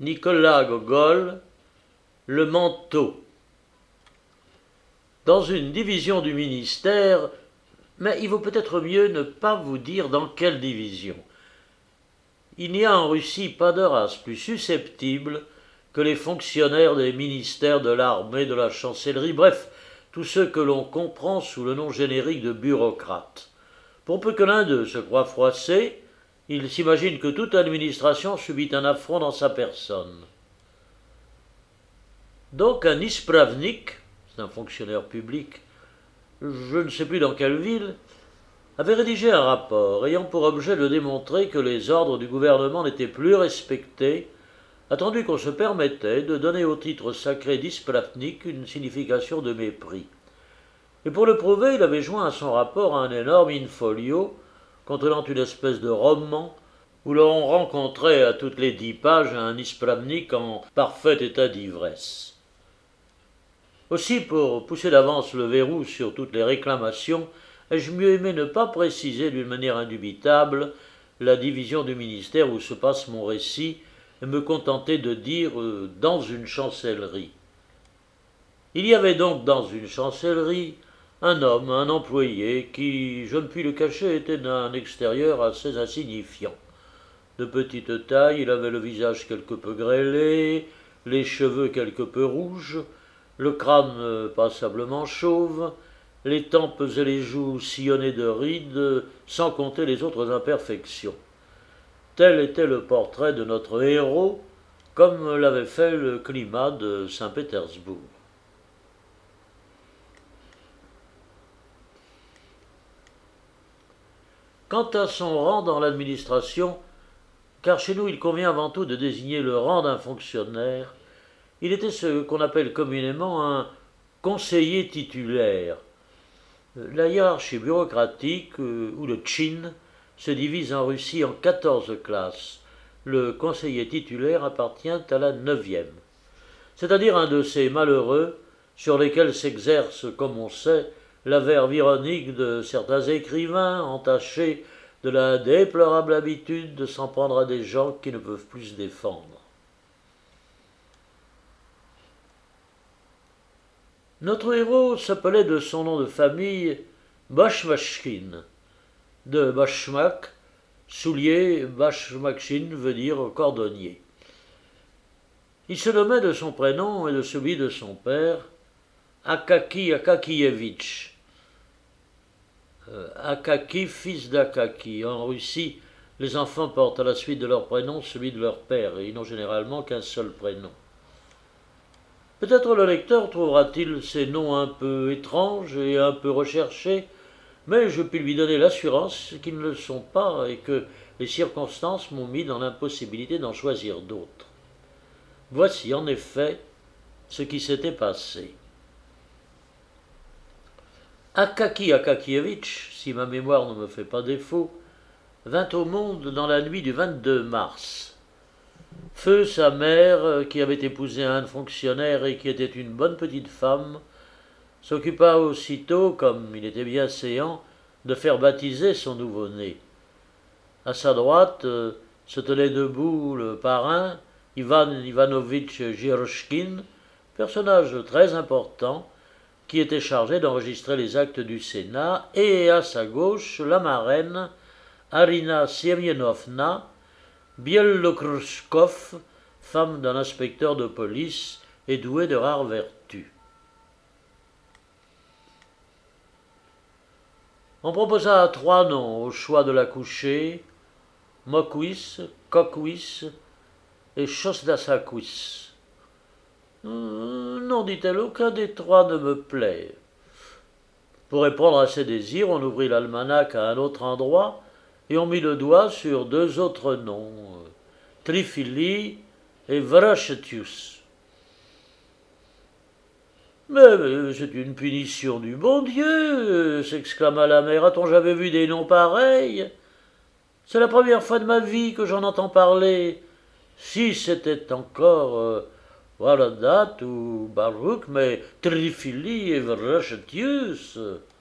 Nicolas Gogol, le manteau. Dans une division du ministère, mais il vaut peut-être mieux ne pas vous dire dans quelle division. Il n'y a en Russie pas de race plus susceptible que les fonctionnaires des ministères de l'armée, de la chancellerie, bref, tous ceux que l'on comprend sous le nom générique de bureaucrates. Pour peu que l'un d'eux se croie froissé, il s'imagine que toute administration subit un affront dans sa personne. Donc un ispravnik, c'est un fonctionnaire public, je ne sais plus dans quelle ville, avait rédigé un rapport ayant pour objet de démontrer que les ordres du gouvernement n'étaient plus respectés, attendu qu'on se permettait de donner au titre sacré d'ispravnik une signification de mépris. Et pour le prouver, il avait joint à son rapport un énorme in-folio contenant une espèce de roman où l'on rencontrait à toutes les 10 pages un ispravnik en parfait état d'ivresse. Aussi, pour pousser d'avance le verrou sur toutes les réclamations, ai-je mieux aimé ne pas préciser d'une manière indubitable la division du ministère où se passe mon récit et me contenter de dire « dans une chancellerie ». Il y avait donc dans une chancellerie un homme, un employé, qui, je ne puis le cacher, était d'un extérieur assez insignifiant. De petite taille, il avait le visage quelque peu grêlé, les cheveux quelque peu rouges, le crâne passablement chauve, les tempes et les joues sillonnées de rides, sans compter les autres imperfections. Tel était le portrait de notre héros, comme l'avait fait le climat de Saint-Pétersbourg. Quant à son rang dans l'administration, car chez nous il convient avant tout de désigner le rang d'un fonctionnaire, il était ce qu'on appelle communément un conseiller titulaire. La hiérarchie bureaucratique, ou le tchin, se divise en Russie en 14 classes. Le conseiller titulaire appartient à la 9e, c'est-à-dire un de ces malheureux sur lesquels s'exerce, comme on sait, la verve ironique de certains écrivains entachés de la déplorable habitude de s'en prendre à des gens qui ne peuvent plus se défendre. Notre héros s'appelait de son nom de famille Bashmachkin, de Bashmak, soulier, Bashmakshin veut dire cordonnier. Il se nommait de son prénom et de celui de son père Akaki Akakievitch. Akaki, fils d'Akaki. En Russie, les enfants portent à la suite de leur prénom celui de leur père, et ils n'ont généralement qu'un seul prénom. Peut-être le lecteur trouvera-t-il ces noms un peu étranges et un peu recherchés, mais je puis lui donner l'assurance qu'ils ne le sont pas et que les circonstances m'ont mis dans l'impossibilité d'en choisir d'autres. Voici en effet ce qui s'était passé. Akaki Akakievitch, si ma mémoire ne me fait pas défaut, vint au monde dans la nuit du 22 mars. Feu sa mère, qui avait épousé un fonctionnaire et qui était une bonne petite femme, s'occupa aussitôt, comme il était bien séant, de faire baptiser son nouveau-né. À sa droite se tenait debout le parrain, Ivan Ivanovitch Giroshkin, personnage très important, qui était chargé d'enregistrer les actes du Sénat, et à sa gauche la marraine, Arina Semyenovna, Bielokrushkov, femme d'un inspecteur de police et douée de rares vertus. On proposa 3 noms au choix de l'accouchée, Mokwis, Kokwis et Chosdasakwis. Non, dit-elle, aucun des 3 ne me plaît. Pour répondre à ses désirs, on ouvrit l'almanach à un autre endroit et on mit le doigt sur 2 autres noms, Trifili et Vrachetius. Mais c'est une punition du bon Dieu, s'exclama la mère. A-t-on jamais vu des noms pareils? C'est la première fois de ma vie que j'en entends parler. Si c'était encore Waradat ou Baruch, mais Trifili et Vrachetius.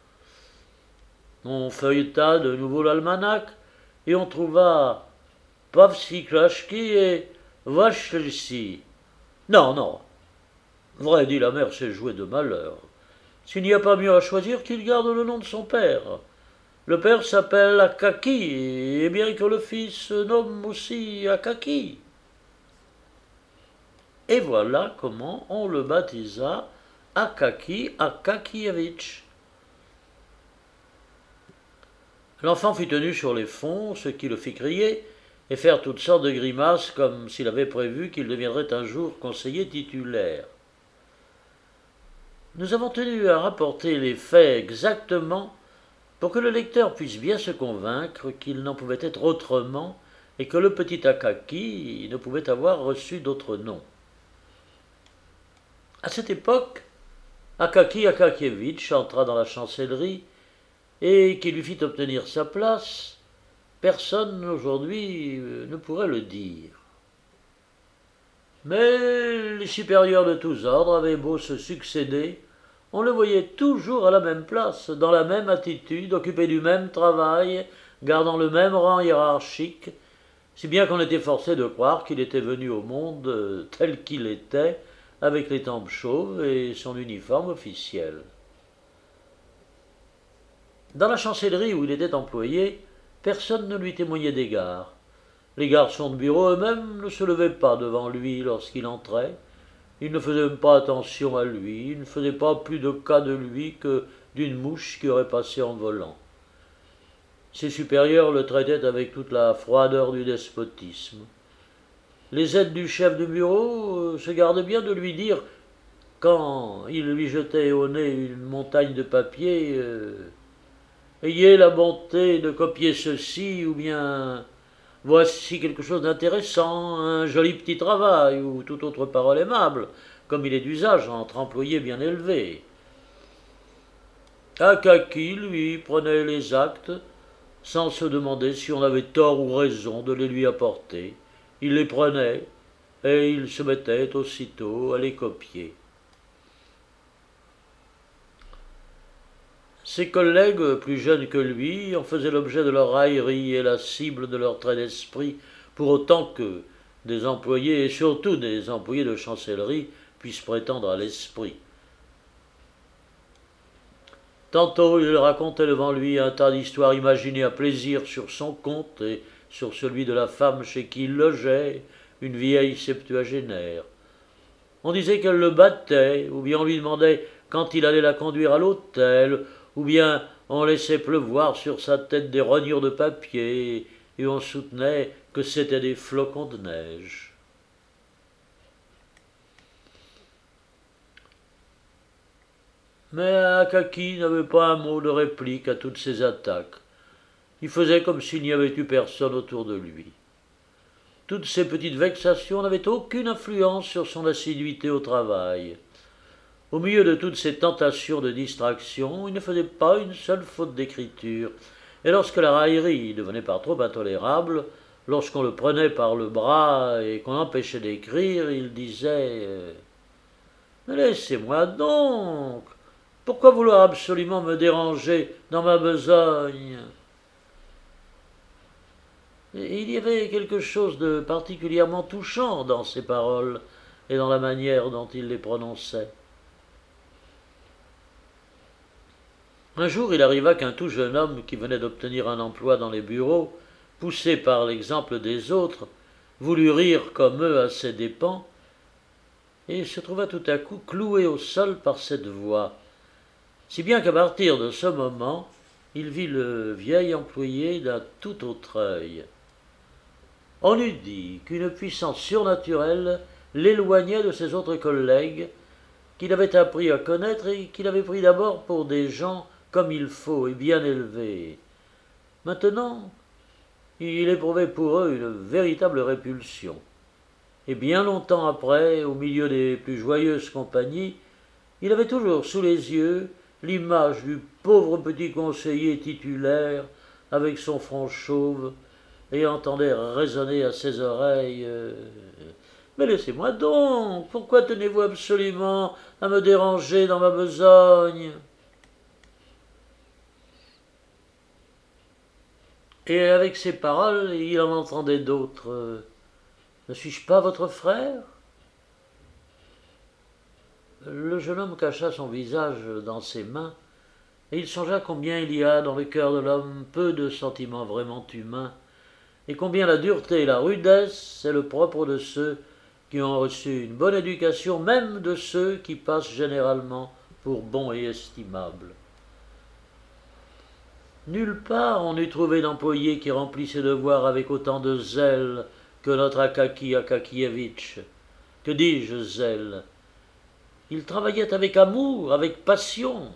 On feuilleta de nouveau l'almanach et on trouva Pavsikrashki et Vache ici. Non, non. Vrai, dit la mère, c'est jouer de malheur. S'il n'y a pas mieux à choisir, qu'il garde le nom de son père. Le père s'appelle Akaki, et bien que le fils se nomme aussi Akaki. Et voilà comment on le baptisa Akaki Akakievitch. L'enfant fut tenu sur les fonds, ce qui le fit crier et faire toutes sortes de grimaces comme s'il avait prévu qu'il deviendrait un jour conseiller titulaire. Nous avons tenu à rapporter les faits exactement pour que le lecteur puisse bien se convaincre qu'il n'en pouvait être autrement et que le petit Akaki ne pouvait avoir reçu d'autre nom. À cette époque, Akaki Akakievitch entra dans la chancellerie et qui lui fit obtenir sa place, personne aujourd'hui ne pourrait le dire. Mais les supérieurs de tous ordres avaient beau se succéder, on le voyait toujours à la même place, dans la même attitude, occupé du même travail, gardant le même rang hiérarchique, si bien qu'on était forcé de croire qu'il était venu au monde tel qu'il était, avec les tempes chauves et son uniforme officiel. Dans la chancellerie où il était employé, personne ne lui témoignait d'égard. Les garçons de bureau eux-mêmes ne se levaient pas devant lui lorsqu'il entrait. Ils ne faisaient même pas attention à lui, ils ne faisaient pas plus de cas de lui que d'une mouche qui aurait passé en volant. Ses supérieurs le traitaient avec toute la froideur du despotisme. Les aides du chef de bureau se gardaient bien de lui dire, quand il lui jetait au nez une montagne de papier, ayez la bonté de copier ceci, ou bien voici quelque chose d'intéressant, un joli petit travail, ou toute autre parole aimable, comme il est d'usage entre employés bien élevés. Akaki, lui, prenait les actes, sans se demander si on avait tort ou raison de les lui apporter. Il les prenait, et il se mettait aussitôt à les copier. Ses collègues, plus jeunes que lui, en faisaient l'objet de leur raillerie et la cible de leur trait d'esprit, pour autant que des employés, et surtout des employés de chancellerie, puissent prétendre à l'esprit. Tantôt il racontait devant lui un tas d'histoires imaginées à plaisir sur son compte et sur celui de la femme chez qui il logeait, une vieille septuagénaire. On disait qu'elle le battait, ou bien on lui demandait quand il allait la conduire à l'hôtel, ou bien on laissait pleuvoir sur sa tête des rognures de papier, et on soutenait que c'étaient des flocons de neige. Mais Akaki n'avait pas un mot de réplique à toutes ces attaques. Il faisait comme s'il n'y avait eu personne autour de lui. Toutes ces petites vexations n'avaient aucune influence sur son assiduité au travail. Au milieu de toutes ces tentations de distraction, il ne faisait pas une seule faute d'écriture. Et lorsque la raillerie devenait par trop intolérable, lorsqu'on le prenait par le bras et qu'on l'empêchait d'écrire, il disait laissez-moi donc. Pourquoi vouloir absolument me déranger dans ma besogne ?» Et il y avait quelque chose de particulièrement touchant dans ses paroles et dans la manière dont il les prononçait. Un jour, il arriva qu'un tout jeune homme qui venait d'obtenir un emploi dans les bureaux, poussé par l'exemple des autres, voulut rire comme eux à ses dépens, et se trouva tout à coup cloué au sol par cette voix, si bien qu'à partir de ce moment, il vit le vieil employé d'un tout autre œil. On eût dit qu'une puissance surnaturelle l'éloignait de ses autres collègues, qu'il avait appris à connaître et qu'il avait pris d'abord pour des gens comme il faut et bien élevés. Maintenant, il éprouvait pour eux une véritable répulsion. Et bien longtemps après, au milieu des plus joyeuses compagnies, il avait toujours sous les yeux l'image du pauvre petit conseiller titulaire avec son front chauve et entendait résonner à ses oreilles mais laissez-moi donc, pourquoi tenez-vous absolument à me déranger dans ma besogne ? Et avec ces paroles, il en entendait d'autres. Ne suis-je pas votre frère ?» Le jeune homme cacha son visage dans ses mains, et il songea combien il y a dans le cœur de l'homme peu de sentiments vraiment humains, et combien la dureté et la rudesse, c'est le propre de ceux qui ont reçu une bonne éducation, même de ceux qui passent généralement pour bons et estimables. Nulle part on n'eût trouvé d'employé qui remplît ses devoirs avec autant de zèle que notre Akaki Akakievitch. Que dis-je, zèle? Il travaillait avec amour, avec passion.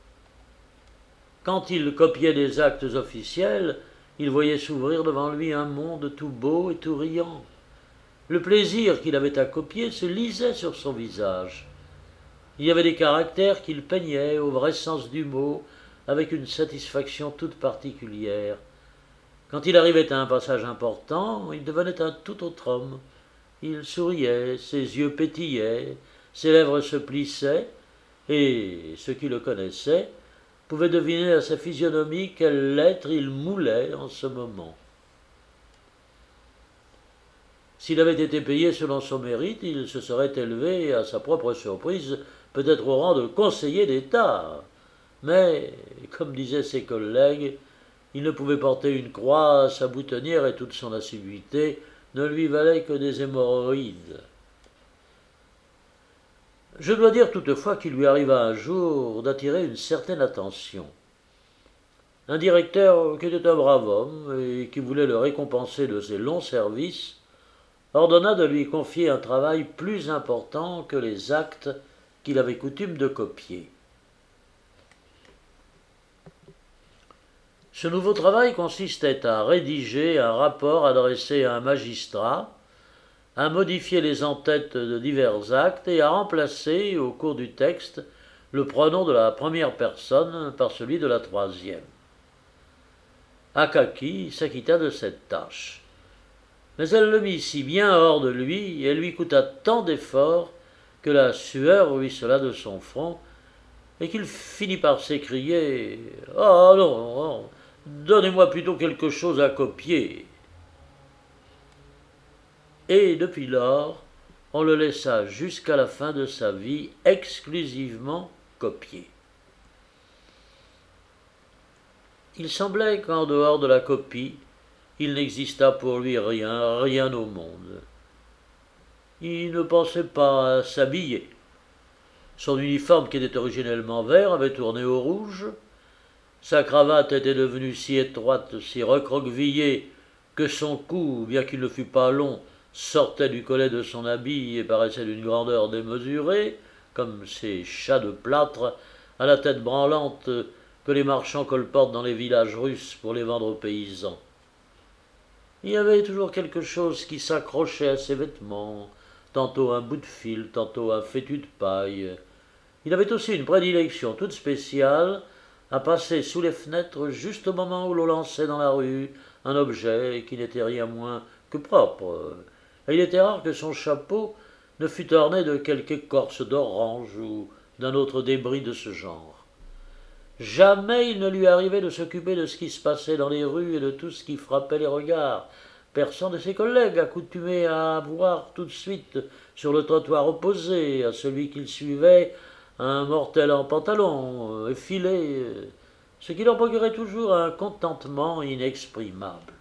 Quand il copiait des actes officiels, il voyait s'ouvrir devant lui un monde tout beau et tout riant. Le plaisir qu'il avait à copier se lisait sur son visage. Il y avait des caractères qu'il peignait au vrai sens du mot, avec une satisfaction toute particulière. Quand il arrivait à un passage important, il devenait un tout autre homme. Il souriait, ses yeux pétillaient, ses lèvres se plissaient, et ceux qui le connaissaient pouvaient deviner à sa physionomie quelle lettre il moulait en ce moment. S'il avait été payé selon son mérite, il se serait élevé, à sa propre surprise, peut-être au rang de conseiller d'État. Mais, comme disaient ses collègues, il ne pouvait porter une croix à sa boutonnière et toute son assiduité ne lui valait que des hémorroïdes. Je dois dire toutefois qu'il lui arriva un jour d'attirer une certaine attention. Un directeur, qui était un brave homme et qui voulait le récompenser de ses longs services, ordonna de lui confier un travail plus important que les actes qu'il avait coutume de copier. Ce nouveau travail consistait à rédiger un rapport adressé à un magistrat, à modifier les entêtes de divers actes et à remplacer, au cours du texte, le pronom de la première personne par celui de la troisième. Akaki s'acquitta de cette tâche. Mais elle le mit si bien hors de lui, et lui coûta tant d'efforts que la sueur ruissela de son front, et qu'il finit par s'écrier « Ah non, non, donnez-moi plutôt quelque chose à copier !» Et depuis lors, on le laissa jusqu'à la fin de sa vie exclusivement copier. Il semblait qu'en dehors de la copie, il n'existât pour lui rien, rien au monde. Il ne pensait pas à s'habiller. Son uniforme, qui était originellement vert, avait tourné au rouge. Sa cravate était devenue si étroite, si recroquevillée, que son cou, bien qu'il ne fût pas long, sortait du collet de son habit et paraissait d'une grandeur démesurée, comme ces chats de plâtre à la tête branlante que les marchands colportent dans les villages russes pour les vendre aux paysans. Il y avait toujours quelque chose qui s'accrochait à ses vêtements, tantôt un bout de fil, tantôt un fétu de paille. Il avait aussi une prédilection toute spéciale à passer sous les fenêtres juste au moment où l'on lançait dans la rue un objet qui n'était rien moins que propre. Et il était rare que son chapeau ne fût orné de quelque écorce d'orange ou d'un autre débris de ce genre. Jamais il ne lui arrivait de s'occuper de ce qui se passait dans les rues et de tout ce qui frappait les regards. Personne de ses collègues accoutumés à voir tout de suite sur le trottoir opposé à celui qu'il suivait un mortel en pantalon effilé, ce qui leur procurait toujours un contentement inexprimable.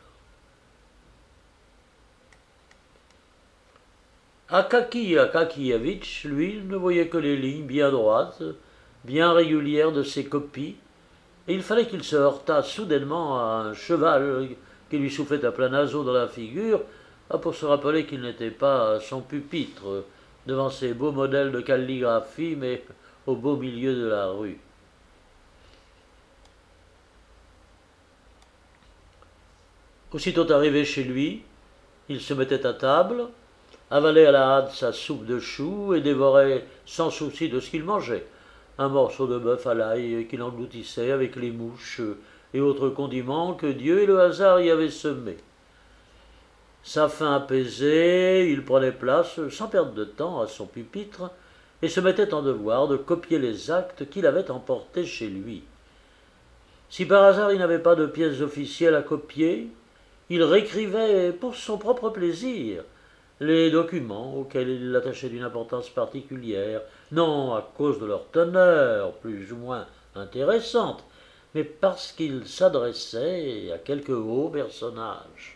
Akaki Akakievitch, lui, ne voyait que les lignes bien droites, bien régulières de ses copies, et il fallait qu'il se heurtât soudainement à un cheval qui lui soufflait à plein naseau dans la figure, pour se rappeler qu'il n'était pas à son pupitre, devant ces beaux modèles de calligraphie, mais au beau milieu de la rue. Aussitôt arrivé chez lui, il se mettait à table, avalait à la hâte sa soupe de choux et dévorait sans souci de ce qu'il mangeait un morceau de bœuf à l'ail qu'il engloutissait avec les mouches et autres condiments que Dieu et le hasard y avaient semés. Sa faim apaisée, il prenait place, sans perdre de temps, à son pupitre et se mettait en devoir de copier les actes qu'il avait emportés chez lui. Si par hasard il n'avait pas de pièces officielles à copier, il réécrivait pour son propre plaisir, les documents auxquels il attachait une importance particulière, non à cause de leur teneur, plus ou moins intéressante, mais parce qu'il s'adressait à quelques hauts personnages.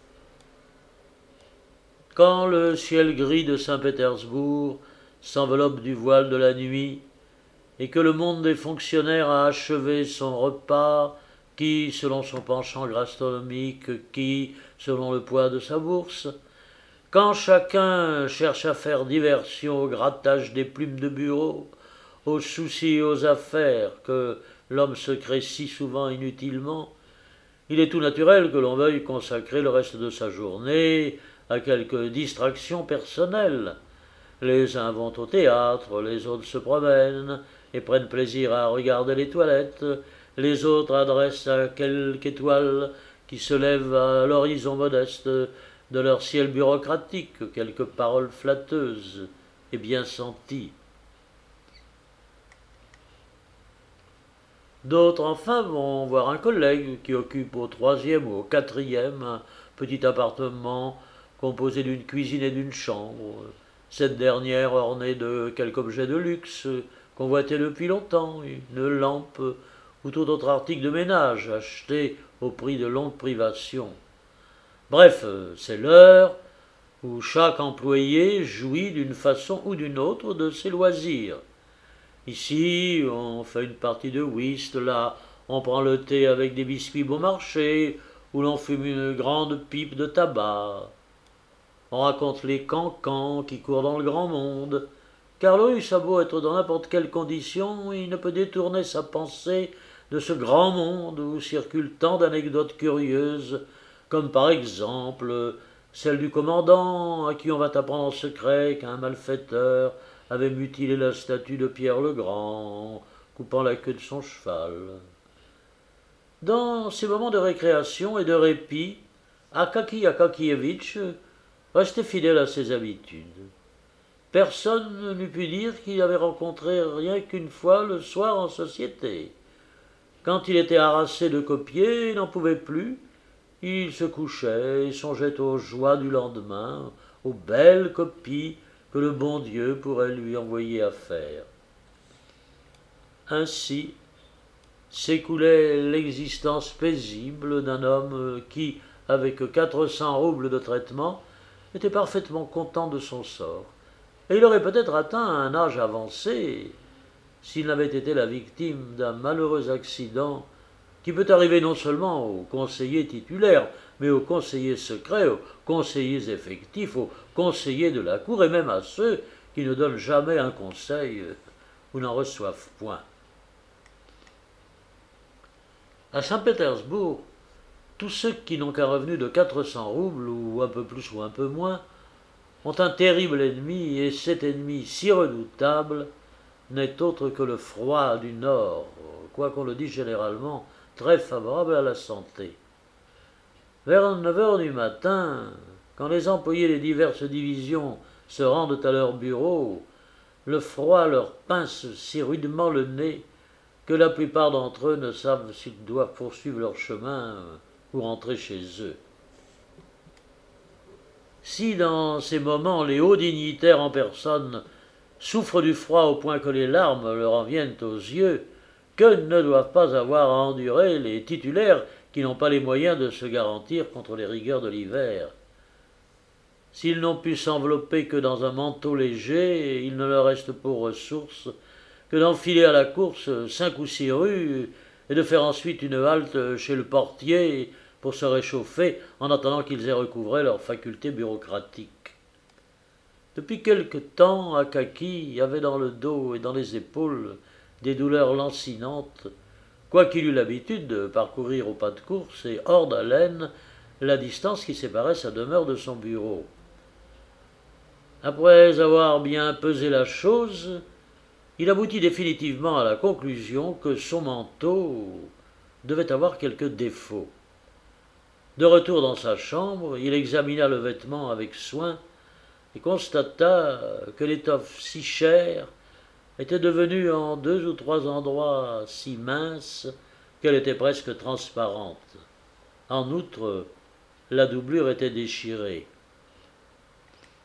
Quand le ciel gris de Saint-Pétersbourg s'enveloppe du voile de la nuit, et que le monde des fonctionnaires a achevé son repas, qui selon son penchant gastronomique, qui selon le poids de sa bourse, quand chacun cherche à faire diversion au grattage des plumes de bureau, aux soucis et aux affaires que l'homme se crée si souvent inutilement, il est tout naturel que l'on veuille consacrer le reste de sa journée à quelques distractions personnelles. Les uns vont au théâtre, les autres se promènent et prennent plaisir à regarder les toilettes, les autres adressent à quelque étoile qui se lève à l'horizon modeste de leur ciel bureaucratique quelques paroles flatteuses et bien senties. D'autres enfin vont voir un collègue qui occupe au troisième ou au quatrième un petit appartement composé d'une cuisine et d'une chambre, cette dernière ornée de quelque objet de luxe convoité depuis longtemps, une lampe ou tout autre article de ménage acheté au prix de longues privations. Bref, c'est l'heure où chaque employé jouit d'une façon ou d'une autre de ses loisirs. Ici, on fait une partie de whist, là, on prend le thé avec des biscuits bon marché, ou l'on fume une grande pipe de tabac. On raconte les cancans qui courent dans le grand monde, car le russe a beau être dans n'importe quelle condition, il ne peut détourner sa pensée de ce grand monde où circulent tant d'anecdotes curieuses, comme par exemple celle du commandant à qui on va apprendre en secret qu'un malfaiteur avait mutilé la statue de Pierre le Grand, coupant la queue de son cheval. Dans ces moments de récréation et de répit, Akaki Akakievitch restait fidèle à ses habitudes. Personne n'eût pu dire qu'il avait rencontré rien qu'une fois le soir en société. Quand il était harassé de copier, il n'en pouvait plus, il se couchait et songeait aux joies du lendemain, aux belles copies que le bon Dieu pourrait lui envoyer à faire. Ainsi s'écoulait l'existence paisible d'un homme qui, avec 400 roubles de traitement, était parfaitement content de son sort. Et il aurait peut-être atteint un âge avancé s'il n'avait été la victime d'un malheureux accident qui peut arriver non seulement aux conseillers titulaires, mais aux conseillers secrets, aux conseillers effectifs, aux conseillers de la cour, et même à ceux qui ne donnent jamais un conseil ou n'en reçoivent point. À Saint-Pétersbourg, tous ceux qui n'ont qu'un revenu de 400 roubles, ou un peu plus ou un peu moins, ont un terrible ennemi, et cet ennemi si redoutable n'est autre que le froid du Nord, quoiqu'on le dise généralement très favorable à la santé. Vers 9 heures du matin, quand les employés des diverses divisions se rendent à leur bureau, le froid leur pince si rudement le nez que la plupart d'entre eux ne savent s'ils doivent poursuivre leur chemin ou rentrer chez eux. Si dans ces moments les hauts dignitaires en personne souffrent du froid au point que les larmes leur en viennent aux yeux, que ne doivent pas avoir à endurer les titulaires qui n'ont pas les moyens de se garantir contre les rigueurs de l'hiver. S'ils n'ont pu s'envelopper que dans un manteau léger, il ne leur reste pour ressource que d'enfiler à la course 5 ou 6 rues et de faire ensuite une halte chez le portier pour se réchauffer en attendant qu'ils aient recouvré leurs facultés bureaucratiques. Depuis quelque temps, Akaki avait dans le dos et dans les épaules des douleurs lancinantes, quoiqu'il eût l'habitude de parcourir au pas de course et hors d'haleine la distance qui séparait sa demeure de son bureau. Après avoir bien pesé la chose, il aboutit définitivement à la conclusion que son manteau devait avoir quelques défauts. De retour dans sa chambre, il examina le vêtement avec soin et constata que l'étoffe si chère était devenue en 2 ou 3 endroits si mince qu'elle était presque transparente. En outre, la doublure était déchirée.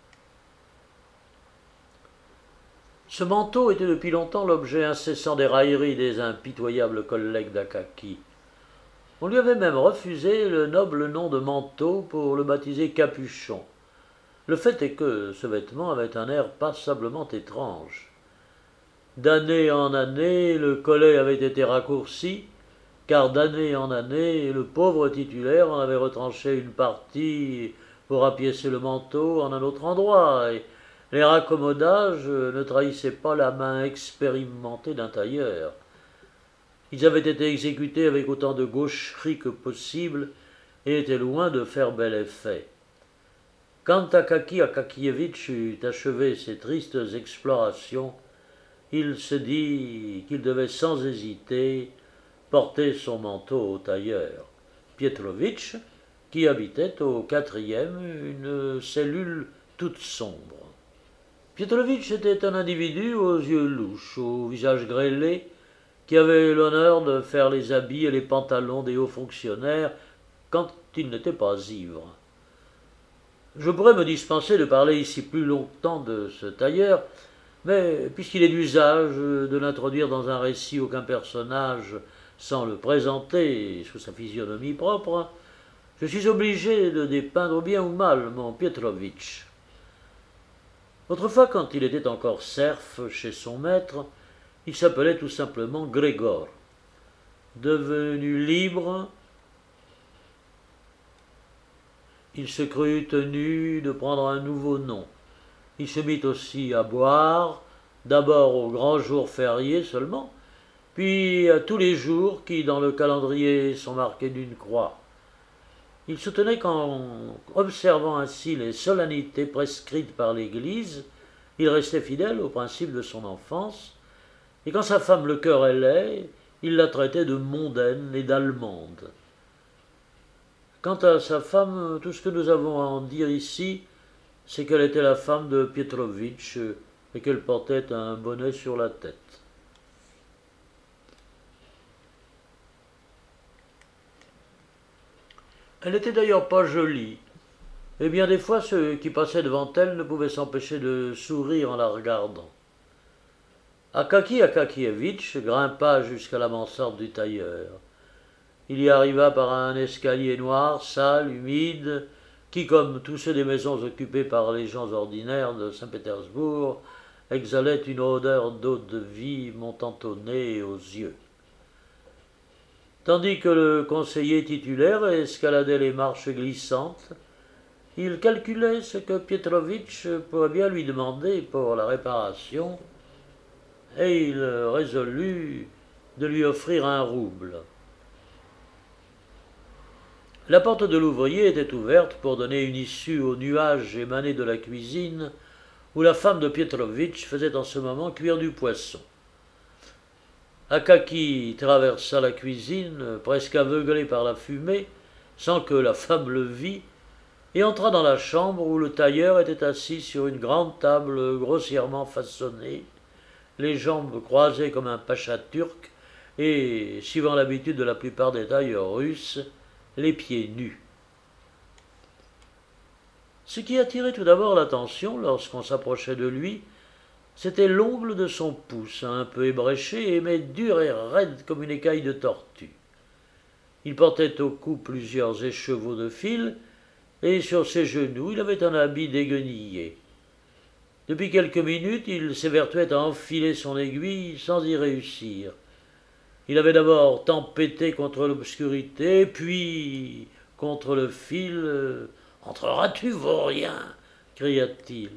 Ce manteau était depuis longtemps l'objet incessant des railleries des impitoyables collègues d'Akaki. On lui avait même refusé le noble nom de manteau pour le baptiser capuchon. Le fait est que ce vêtement avait un air passablement étrange. D'année en année, le collet avait été raccourci, car d'année en année, le pauvre titulaire en avait retranché une partie pour appiécer le manteau en un autre endroit, et les raccommodages ne trahissaient pas la main expérimentée d'un tailleur. Ils avaient été exécutés avec autant de gaucherie que possible et étaient loin de faire bel effet. Quand Akaki Akakievitch eut achevé ses tristes explorations, il se dit qu'il devait sans hésiter porter son manteau au tailleur, Pietrovitch, qui habitait au 4e, une cellule toute sombre. Pietrovitch était un individu aux yeux louches, au visage grêlé, qui avait l'honneur de faire les habits et les pantalons des hauts fonctionnaires quand il n'était pas ivre. Je pourrais me dispenser de parler ici plus longtemps de ce tailleur, mais puisqu'il est d'usage de n'introduire dans un récit aucun personnage sans le présenter sous sa physionomie propre, je suis obligé de dépeindre bien ou mal mon Pietrovitch. Autrefois, quand il était encore serf chez son maître, il s'appelait tout simplement Grégor. Devenu libre, il se crut tenu de prendre un nouveau nom. Il se mit aussi à boire, d'abord aux grands jours fériés seulement, puis à tous les jours qui, dans le calendrier, sont marqués d'une croix. Il soutenait qu'en observant ainsi les solennités prescrites par l'Église, il restait fidèle aux principes de son enfance, et quand sa femme le querellait, il la traitait de mondaine et d'allemande. Quant à sa femme, tout ce que nous avons à en dire ici, c'est qu'elle était la femme de Pietrovitch et qu'elle portait un bonnet sur la tête. Elle n'était d'ailleurs pas jolie, et bien des fois ceux qui passaient devant elle ne pouvaient s'empêcher de sourire en la regardant. Akaki Akakievitch grimpa jusqu'à la mansarde du tailleur. Il y arriva par un escalier noir, sale, humide, qui, comme tous ceux des maisons occupées par les gens ordinaires de Saint-Pétersbourg, exhalait une odeur d'eau de vie montant au nez et aux yeux. Tandis que le conseiller titulaire escaladait les marches glissantes, il calculait ce que Pietrovitch pourrait bien lui demander pour la réparation, et il résolut de lui offrir un rouble. La porte de l'ouvrier était ouverte pour donner une issue aux nuages émanés de la cuisine, où la femme de Pietrovitch faisait en ce moment cuire du poisson. Akaki traversa la cuisine, presque aveuglé par la fumée, sans que la femme le vît, et entra dans la chambre où le tailleur était assis sur une grande table grossièrement façonnée, les jambes croisées comme un pacha turc, et, suivant l'habitude de la plupart des tailleurs russes, les pieds nus. Ce qui attirait tout d'abord l'attention lorsqu'on s'approchait de lui, c'était l'ongle de son pouce, un peu ébréché, mais dur et raide comme une écaille de tortue. Il portait au cou plusieurs écheveaux de fil, et sur ses genoux il avait un habit déguenillé. Depuis quelques minutes, il s'évertuait à enfiler son aiguille sans y réussir. Il avait d'abord tempêté contre l'obscurité, puis contre le fil. « Entreras-tu, vaurien » cria-t-il.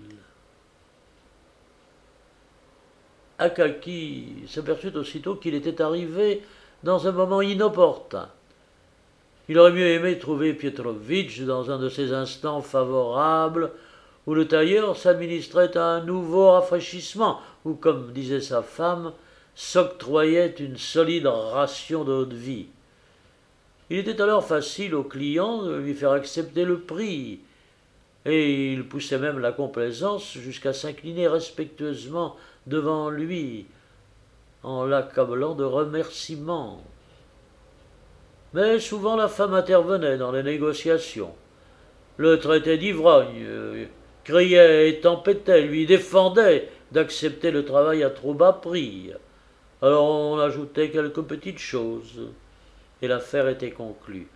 Akaki s'aperçut aussitôt qu'il était arrivé dans un moment inopportun. Il aurait mieux aimé trouver Pietrovitch dans un de ces instants favorables où le tailleur s'administrait un nouveau rafraîchissement, ou, comme disait sa femme, s'octroyait une solide ration d'eau-de-vie. Il était alors facile au client de lui faire accepter le prix, et il poussait même la complaisance jusqu'à s'incliner respectueusement devant lui, en l'accablant de remerciements. Mais souvent la femme intervenait dans les négociations, le traitait d'ivrogne, criait et tempêtait, lui défendait d'accepter le travail à trop bas prix. Alors on ajoutait quelques petites choses, et l'affaire était conclue.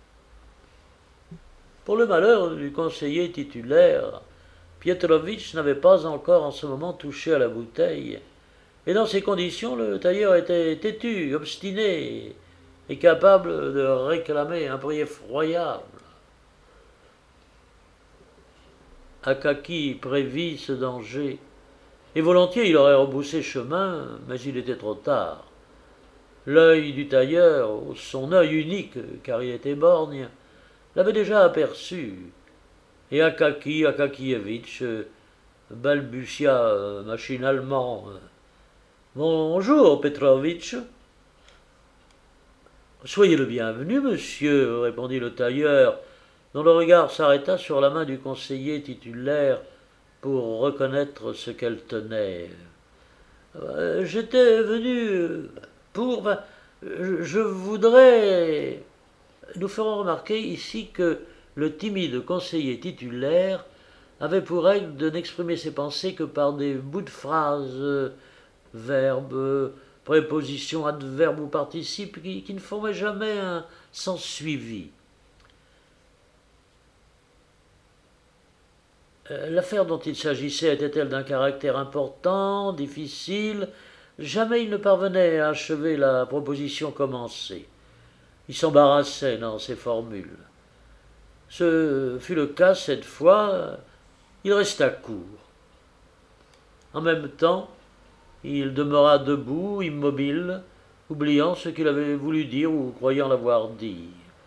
Pour le malheur du conseiller titulaire, Pietrovitch n'avait pas encore en ce moment touché à la bouteille, et dans ces conditions le tailleur était têtu, obstiné, et capable de réclamer un prix effroyable. Akaki prévit ce danger, et volontiers il aurait rebroussé chemin, mais il était trop tard. L'œil du tailleur, son œil unique, car il était borgne, l'avait déjà aperçu, et Akaki Akakievitch balbutia machinalement. Bonjour, Petrovitch. Soyez le bienvenu, monsieur, répondit le tailleur, dont le regard s'arrêta sur la main du conseiller titulaire pour reconnaître ce qu'elle tenait. J'étais venu pour... je voudrais... Nous ferons remarquer ici que le timide conseiller titulaire avait pour règle de n'exprimer ses pensées que par des bouts de phrases, verbes, prépositions, adverbes ou participes qui ne formaient jamais un sens suivi. L'affaire dont il s'agissait était-elle d'un caractère important, difficile? Jamais il ne parvenait à achever la proposition commencée. Il s'embarrassait dans ses formules. Ce fut le cas cette fois, il resta court. En même temps, il demeura debout, immobile, oubliant ce qu'il avait voulu dire ou croyant l'avoir dit.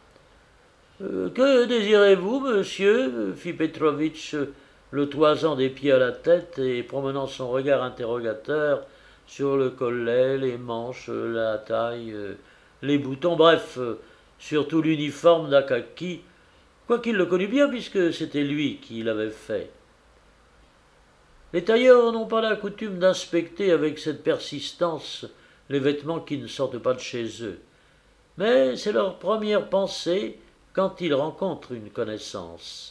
Que désirez-vous, monsieur fit Petrovitch, le toisant des pieds à la tête et promenant son regard interrogateur sur le collet, les manches, la taille, les boutons, bref, surtout l'uniforme d'Akaki, quoiqu'il le connût bien puisque c'était lui qui l'avait fait. Les tailleurs n'ont pas la coutume d'inspecter avec cette persistance les vêtements qui ne sortent pas de chez eux, mais c'est leur première pensée quand ils rencontrent une connaissance.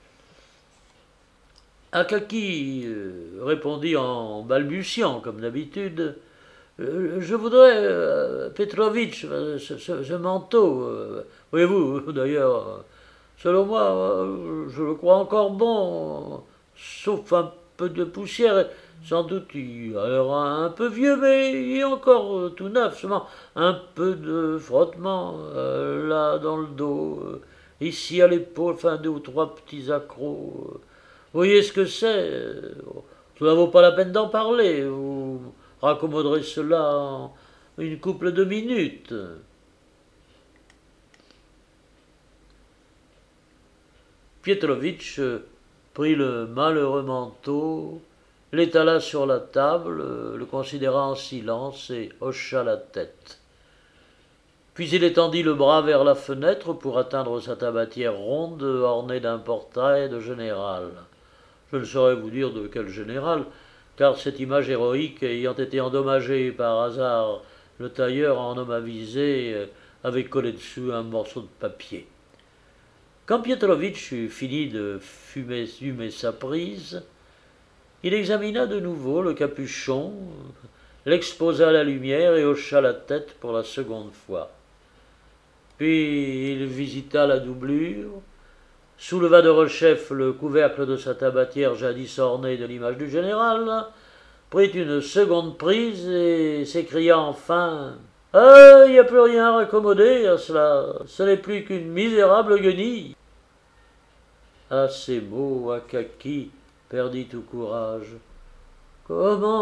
Akaki répondit en balbutiant, comme d'habitude. Je voudrais, Petrovitch, ce manteau. Voyez-vous, d'ailleurs, selon moi, je le crois encore bon, sauf un peu de poussière. Sans doute il a l'air un peu vieux, mais il est encore tout neuf, seulement un peu de frottement, là dans le dos, ici à l'épaule, enfin 2 ou 3 petits accrocs. Vous voyez ce que c'est? Cela ne vaut pas la peine d'en parler. Vous raccommoderez cela en une couple de minutes. Pietrovitch prit le malheureux manteau, l'étala sur la table, le considéra en silence et hocha la tête. Puis il étendit le bras vers la fenêtre pour atteindre sa tabatière ronde ornée d'un portrait de général. Je ne saurais vous dire de quel général, car cette image héroïque ayant été endommagée par hasard, le tailleur en homme avisé avait collé dessus un morceau de papier. Quand Pietrovitch eut fini de fumer sa prise, il examina de nouveau le capuchon, l'exposa à la lumière et hocha la tête pour la seconde fois. Puis il visita la doublure, souleva de rechef le couvercle de sa tabatière jadis ornée de l'image du général, prit une seconde prise et s'écria enfin « Ah, il n'y a plus rien à raccommoder à cela, ce n'est plus qu'une misérable guenille !» À ces mots, Akaki perdit tout courage. « Comment ?»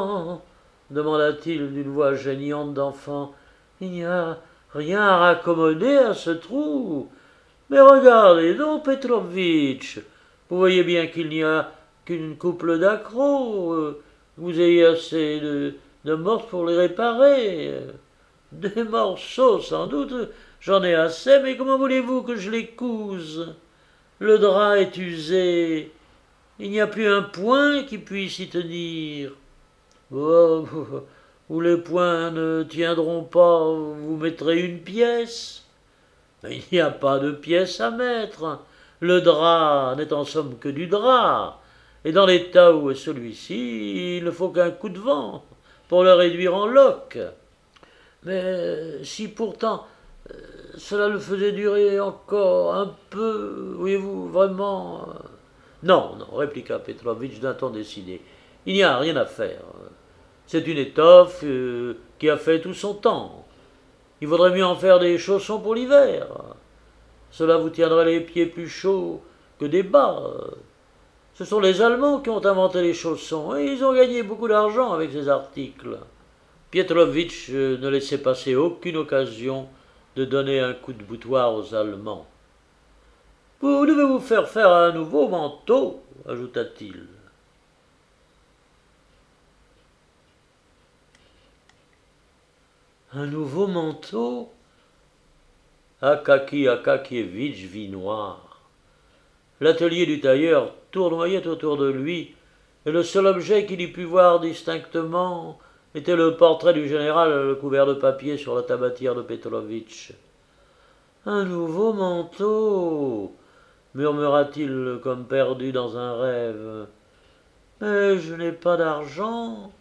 demanda-t-il d'une voix geignante d'enfant. « Il n'y a rien à raccommoder à ce trou. Mais regardez donc, Petrovitch, vous voyez bien qu'il n'y a qu'une couple d'accrocs. Vous ayez assez de morses pour les réparer. Des morceaux, sans doute, j'en ai assez, mais comment voulez-vous que je les couse? Le drap est usé, il n'y a plus un point qui puisse y tenir. Oh, où les poings ne tiendront pas, vous mettrez une pièce. Mais il n'y a pas de pièce à mettre. Le drap n'est en somme que du drap. et dans l'état où est celui-ci, il ne faut qu'un coup de vent pour le réduire en loques. Mais si pourtant cela le faisait durer encore un peu, voyez-vous, vraiment... Non, non, répliqua Petrovitch d'un ton décidé. Il n'y a rien à faire. C'est une étoffe qui a fait tout son temps. Il vaudrait mieux en faire des chaussons pour l'hiver. Cela vous tiendrait les pieds plus chauds que des bas. Ce sont les Allemands qui ont inventé les chaussons et ils ont gagné beaucoup d'argent avec ces articles. Petrovitch ne laissait passer aucune occasion de donner un coup de boutoir aux Allemands. Vous devez vous faire un nouveau manteau, ajouta-t-il. Un nouveau manteau? Akaki Akakievitch vit noir. L'atelier du tailleur tournoyait autour de lui, et le seul objet qu'il y put voir distinctement était le portrait du général couvert de papier sur la tabatière de Petrovitch. Un nouveau manteau, murmura-t-il comme perdu dans un rêve. Mais je n'ai pas d'argent.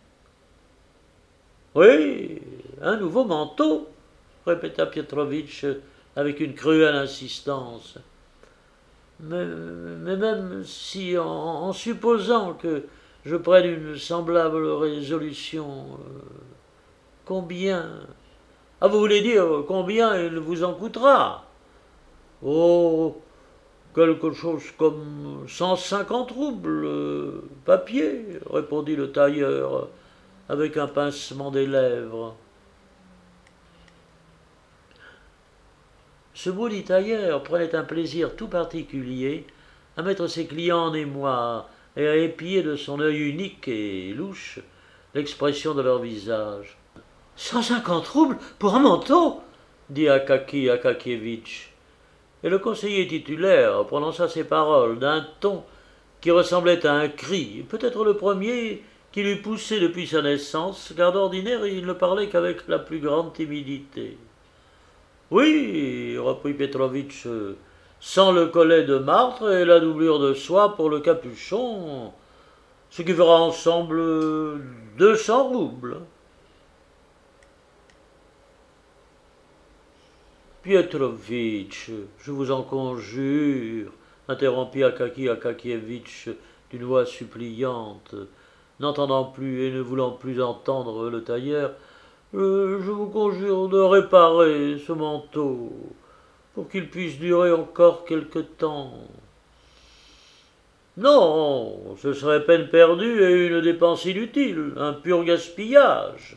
Oui, un nouveau manteau, répéta Petrovitch avec une cruelle insistance. Mais même si, en supposant que je prenne une semblable résolution, combien? Ah, vous voulez dire combien il vous en coûtera? Oh, quelque chose comme 150 roubles, papier, répondit le tailleur avec un pincement des lèvres. Ce maudit tailleur prenait un plaisir tout particulier à mettre ses clients en émoi et à épier de son œil unique et louche l'expression de leur visage. 150 roubles pour un manteau, dit Akaki Akakievitch. Et le conseiller titulaire prononça ces paroles d'un ton qui ressemblait à un cri, peut-être le premier qu'il eût poussé depuis sa naissance, car d'ordinaire il ne parlait qu'avec la plus grande timidité. Oui, reprit Petrovitch, sans le collet de martre et la doublure de soie pour le capuchon, ce qui fera ensemble 200 roubles. Petrovitch, je vous en conjure, interrompit Akaki Akakievitch d'une voix suppliante, n'entendant plus et ne voulant plus entendre le tailleur, je vous conjure de réparer ce manteau pour qu'il puisse durer encore quelque temps. Non, ce serait peine perdue et une dépense inutile, un pur gaspillage.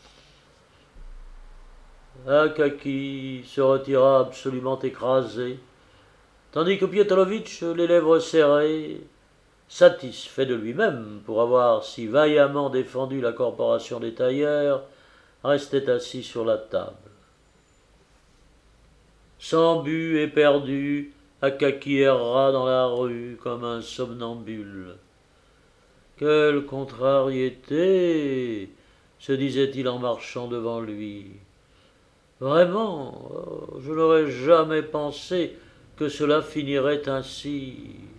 Akaki se retira absolument écrasé, tandis que Petrovitch, les lèvres serrées, satisfait de lui-même pour avoir si vaillamment défendu la corporation des tailleurs, restait assis sur la table. Sans but et perdu, Akaki erra dans la rue comme un somnambule. Quelle contrariété, se disait-il en marchant devant lui. Vraiment, je n'aurais jamais pensé que cela finirait ainsi.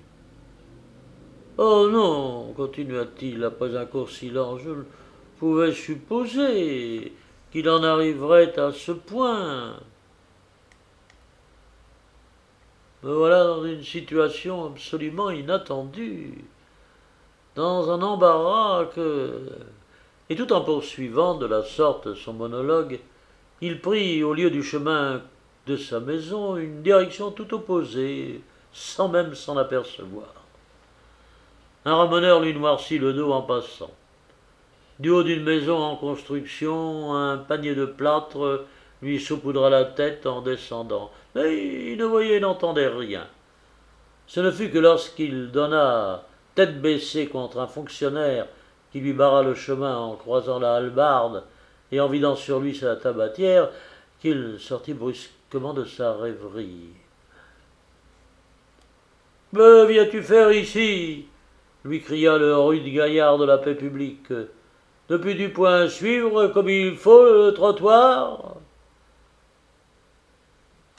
Oh non, continua-t-il après un court silence, je ne pouvais supposer qu'il en arriverait à ce point. Me voilà dans une situation absolument inattendue, dans un embarras que... Et tout en poursuivant de la sorte son monologue, il prit, au lieu du chemin de sa maison, une direction tout opposée, sans même s'en apercevoir. Un ramoneur lui noircit le dos en passant. Du haut d'une maison en construction, un panier de plâtre lui saupoudra la tête en descendant. Mais il ne voyait et n'entendait rien. Ce ne fut que lorsqu'il donna tête baissée contre un fonctionnaire qui lui barra le chemin en croisant la hallebarde et en vidant sur lui sa tabatière, qu'il sortit brusquement de sa rêverie. « Me viens-tu faire ici ?» lui cria le rude gaillard de la paix publique. « Ne puis-tu point suivre comme il faut le trottoir ?»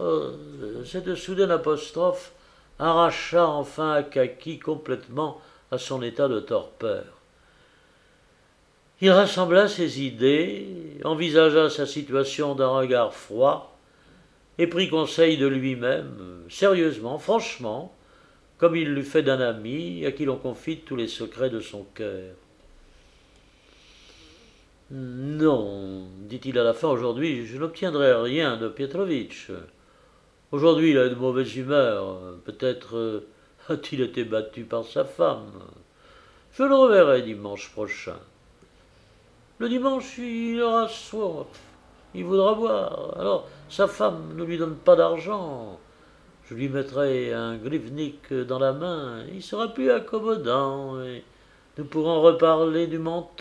Cette soudaine apostrophe arracha enfin Akaki complètement à son état de torpeur. Il rassembla ses idées, envisagea sa situation d'un regard froid, et prit conseil de lui-même, sérieusement, franchement, comme il l'eût fait d'un ami à qui l'on confie tous les secrets de son cœur. « Non, dit-il à la fin, aujourd'hui, je n'obtiendrai rien de Pietrovitch. Aujourd'hui, il a de mauvaise humeur. Peut-être a-t-il été battu par sa femme. Je le reverrai dimanche prochain. Le dimanche, il aura soif. Il voudra boire. Alors, sa femme ne lui donne pas d'argent. Je lui mettrai un grivnik dans la main. Il sera plus accommodant et nous pourrons reparler du manteau. »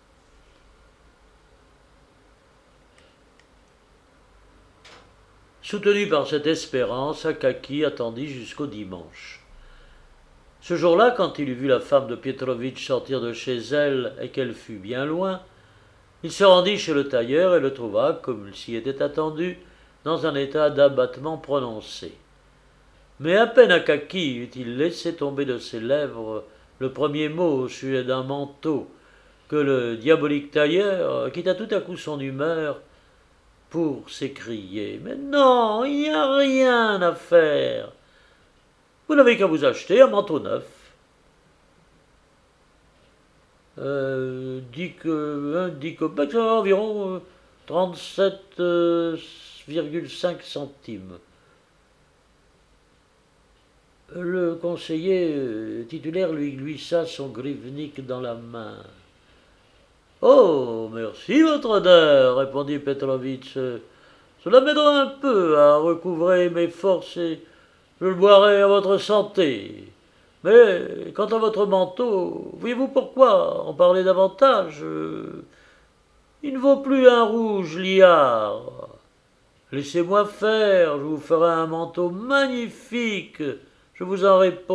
Soutenu par cette espérance, Akaki attendit jusqu'au dimanche. Ce jour-là, quand il eut vu la femme de Pietrovitch sortir de chez elle et qu'elle fut bien loin, il se rendit chez le tailleur et le trouva, comme il s'y était attendu, dans un état d'abattement prononcé. Mais à peine Akaki eut-il laissé tomber de ses lèvres le premier mot au sujet d'un manteau que le diabolique tailleur quitta tout à coup son humeur pour s'écrier « Mais non, il n'y a rien à faire. Vous n'avez qu'à vous acheter un manteau neuf. » 10 copecs, ça va environ 37,5 centimes. Le conseiller titulaire lui glissa son grivnik dans la main. « Oh, merci, votre honneur, répondit Petrovitch. Cela m'aidera un peu à recouvrer mes forces et je le boirai à votre santé. Mais quant à votre manteau, voyez-vous pourquoi en parler davantage? Il ne vaut plus un rouge liard. Laissez-moi faire, je vous ferai un manteau magnifique, je vous en réponds. »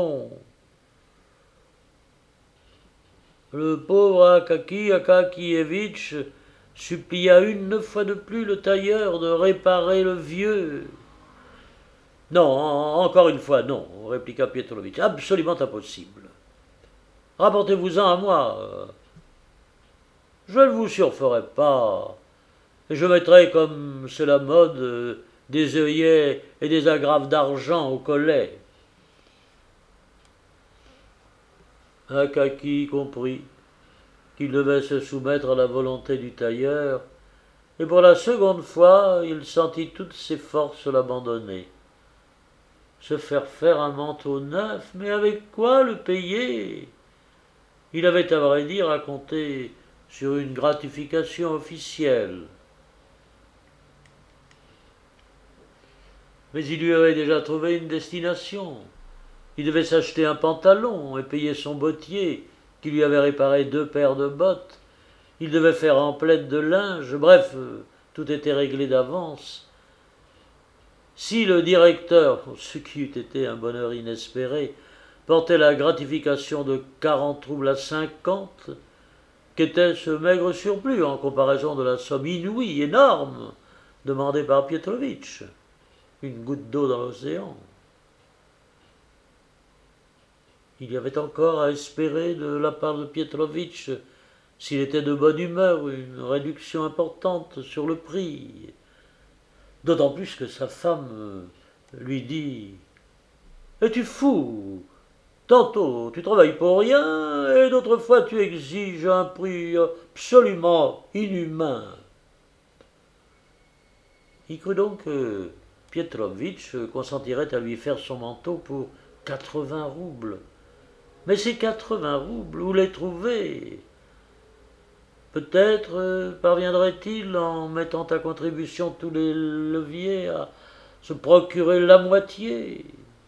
Le pauvre Akakievitch supplia une fois de plus le tailleur de réparer le vieux. « Non, encore une fois, non, » répliqua Pietrovitch, « absolument impossible. Rapportez-vous-en à moi. Je ne vous surferai pas, et je mettrai, comme c'est la mode, des œillets et des agrafes d'argent au collet. » Akaki comprit qu'il devait se soumettre à la volonté du tailleur, et pour la seconde fois, il sentit toutes ses forces l'abandonner. Se faire un manteau neuf, mais avec quoi le payer? Il avait à vrai dire à compter sur une gratification officielle. Mais il lui avait déjà trouvé une destination. Il devait s'acheter un pantalon et payer son bottier, qui lui avait réparé 2 paires de bottes. Il devait faire emplette de linge. Bref, tout était réglé d'avance. Si le directeur, ce qui eût été un bonheur inespéré, portait la gratification de 40 roubles à 50, qu'était ce maigre surplus en comparaison de la somme inouïe, énorme, demandée par Pietrovitch? Une goutte d'eau dans l'océan. Il y avait encore à espérer de la part de Pietrovitch, s'il était de bonne humeur, une réduction importante sur le prix. D'autant plus que sa femme lui dit « Es-tu fou? Tantôt tu travailles pour rien, et d'autres fois tu exiges un prix absolument inhumain. » Il crut donc que Pietrovitch consentirait à lui faire son manteau pour 80 roubles. Mais ces 80 roubles, où les trouver? Peut-être parviendrait-il, en mettant à contribution tous les leviers, à se procurer la moitié.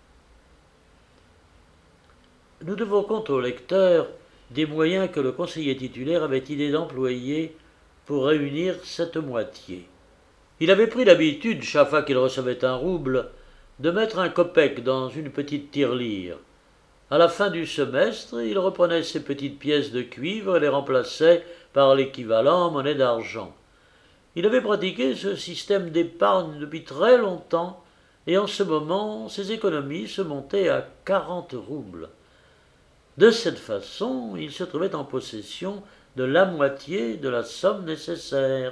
Nous devons compte au lecteur des moyens que le conseiller titulaire avait idée d'employer pour réunir cette moitié. Il avait pris l'habitude, chaque fois qu'il recevait un rouble, de mettre un kopek dans une petite tirelire. À la fin du semestre, il reprenait ces petites pièces de cuivre et les remplaçait par l'équivalent en monnaie d'argent. Il avait pratiqué ce système d'épargne depuis très longtemps, et en ce moment, ses économies se montaient à 40 roubles. De cette façon, il se trouvait en possession de la moitié de la somme nécessaire.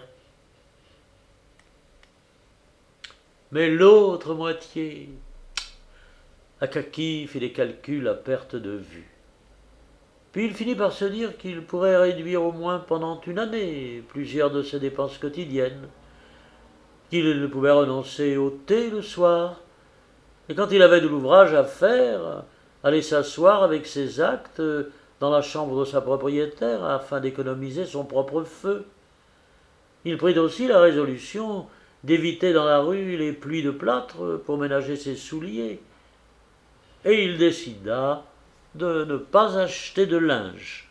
Mais l'autre moitié, Akaky fit des calculs à perte de vue. Puis il finit par se dire qu'il pourrait réduire au moins pendant une année plusieurs de ses dépenses quotidiennes, qu'il pouvait renoncer au thé le soir, et quand il avait de l'ouvrage à faire, aller s'asseoir avec ses actes dans la chambre de sa propriétaire afin d'économiser son propre feu. Il prit aussi la résolution d'éviter dans la rue les pluies de plâtre pour ménager ses souliers, et il décida de ne pas acheter de linge.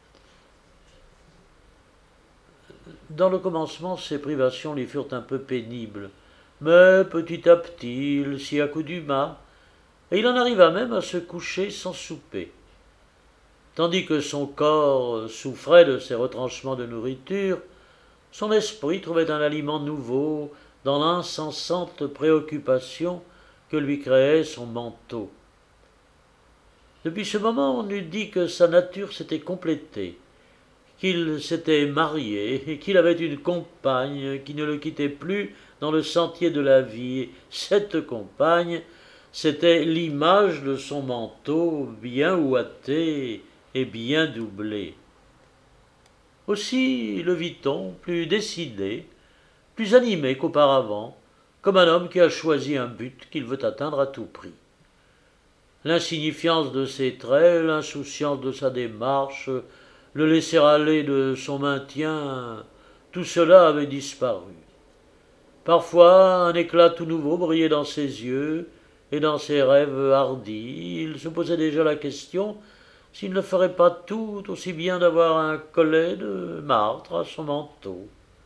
Dans le commencement, ces privations lui furent un peu pénibles, mais petit à petit il s'y accoutuma, et il en arriva même à se coucher sans souper. Tandis que son corps souffrait de ces retranchements de nourriture, son esprit trouvait un aliment nouveau dans l'incessante préoccupation que lui créait son manteau. Depuis ce moment, on eût dit que sa nature s'était complétée, qu'il s'était marié et qu'il avait une compagne qui ne le quittait plus dans le sentier de la vie. Cette compagne, c'était l'image de son manteau bien ouaté et bien doublé. Aussi le vit-on plus décidé, plus animé qu'auparavant, comme un homme qui a choisi un but qu'il veut atteindre à tout prix. L'insignifiance de ses traits, l'insouciance de sa démarche, le laisser-aller de son maintien, tout cela avait disparu. Parfois, un éclat tout nouveau brillait dans ses yeux et dans ses rêves hardis. Il se posait déjà la question s'il ne ferait pas tout aussi bien d'avoir un collet de martre à son manteau.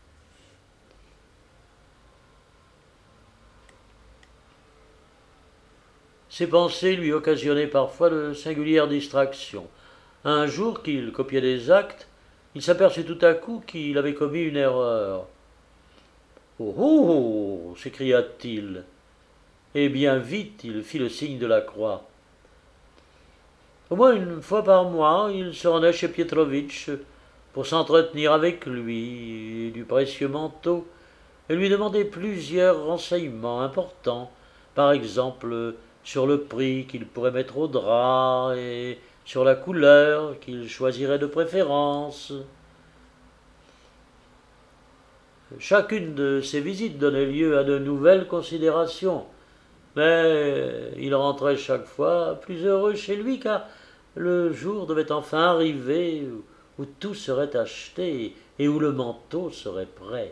Ces pensées lui occasionnaient parfois de singulières distractions. Un jour qu'il copiait des actes, il s'aperçut tout à coup qu'il avait commis une erreur. « Oh oh !» s'écria-t-il, et bien vite il fit le signe de la croix. Au moins une fois par mois, il se rendait chez Pietrovitch pour s'entretenir avec lui du précieux manteau et lui demander plusieurs renseignements importants, par exemple sur le prix qu'il pourrait mettre au drap et sur la couleur qu'il choisirait de préférence. Chacune de ces visites donnait lieu à de nouvelles considérations, mais il rentrait chaque fois plus heureux chez lui, car le jour devait enfin arriver où tout serait acheté et où le manteau serait prêt.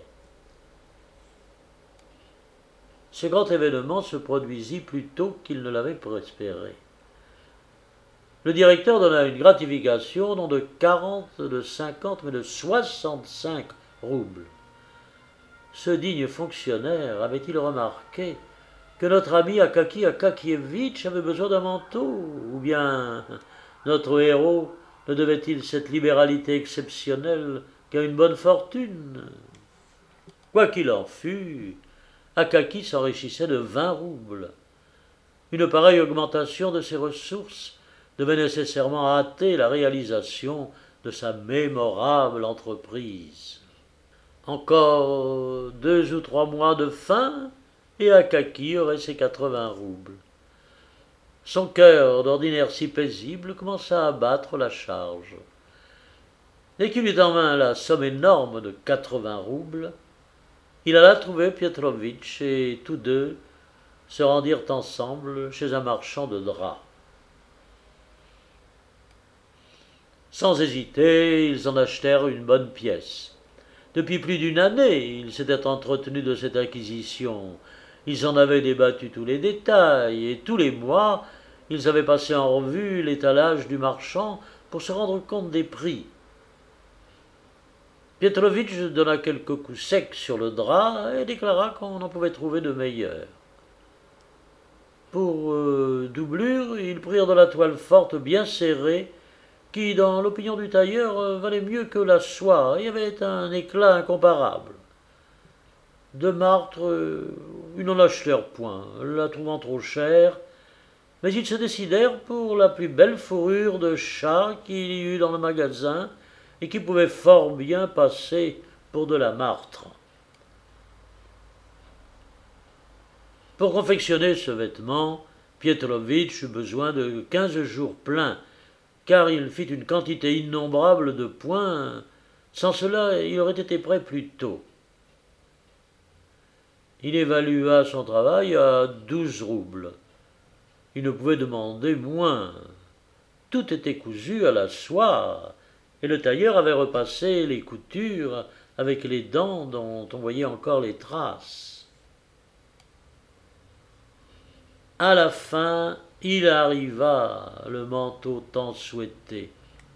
Ce grand événement se produisit plus tôt qu'il ne l'avait espéré. Le directeur donna une gratification non de 40, de 50, mais de 65 roubles. Ce digne fonctionnaire avait-il remarqué que notre ami Akaky Akakievitch avait besoin d'un manteau, ou bien notre héros ne devait-il cette libéralité exceptionnelle qu'à une bonne fortune? Quoi qu'il en fût, Akaky s'enrichissait de 20 roubles. Une pareille augmentation de ses ressources devait nécessairement hâter la réalisation de sa mémorable entreprise. Encore 2 ou 3 mois de faim, et Akaky aurait ses 80 roubles. Son cœur, d'ordinaire si paisible, commença à battre la charge. Dès qu'il eut en main la somme énorme de 80 roubles, il alla trouver Pietrovitch et tous deux se rendirent ensemble chez un marchand de draps. Sans hésiter, ils en achetèrent une bonne pièce. Depuis plus d'une année, ils s'étaient entretenus de cette acquisition. Ils en avaient débattu tous les détails, et tous les mois, ils avaient passé en revue l'étalage du marchand pour se rendre compte des prix. Pietrovitch donna quelques coups secs sur le drap et déclara qu'on en pouvait trouver de meilleurs. Pour doublure, ils prirent de la toile forte bien serrée, qui, dans l'opinion du tailleur, valait mieux que la soie et avait un éclat incomparable. De martre, ils n'en achetèrent point, la trouvant trop chère, mais ils se décidèrent pour la plus belle fourrure de chat qu'il y eut dans le magasin et qui pouvait fort bien passer pour de la martre. Pour confectionner ce vêtement, Pietrovitch eut besoin de 15 jours pleins, car il fit une quantité innombrable de points. Sans cela, il aurait été prêt plus tôt. Il évalua son travail à 12 roubles. Il ne pouvait demander moins. Tout était cousu à la soie, et le tailleur avait repassé les coutures avec les dents dont on voyait encore les traces. À la fin, il arriva, le manteau tant souhaité.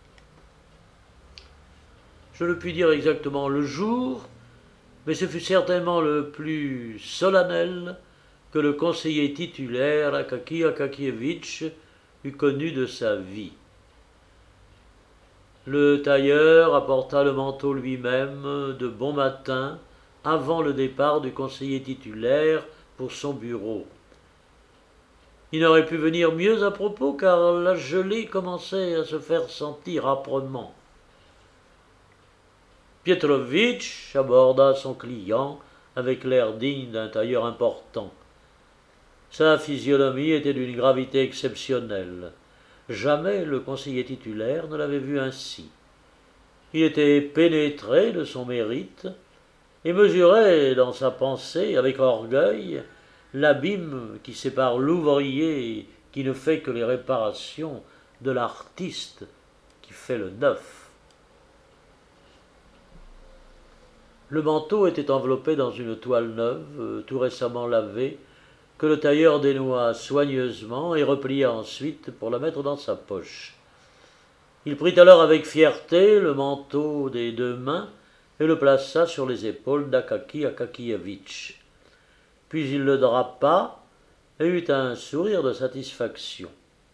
Je ne puis dire exactement le jour, mais ce fut certainement le plus solennel que le conseiller titulaire Akaky Akakievitch eût connu de sa vie. Le tailleur apporta le manteau lui-même de bon matin, avant le départ du conseiller titulaire pour son bureau. Il n'aurait pu venir mieux à propos, car la gelée commençait à se faire sentir âprement. Pietrovitch aborda son client avec l'air digne d'un tailleur important. Sa physionomie était d'une gravité exceptionnelle. Jamais le conseiller titulaire ne l'avait vu ainsi. Il était pénétré de son mérite et mesurait dans sa pensée, avec orgueil, l'abîme qui sépare l'ouvrier qui ne fait que les réparations de l'artiste qui fait le neuf. Le manteau était enveloppé dans une toile neuve, tout récemment lavée, que le tailleur dénoua soigneusement et replia ensuite pour la mettre dans sa poche. Il prit alors avec fierté le manteau des deux mains et le plaça sur les épaules d'Akaky Akakievitch. Puis il le drapa et eut un sourire de satisfaction.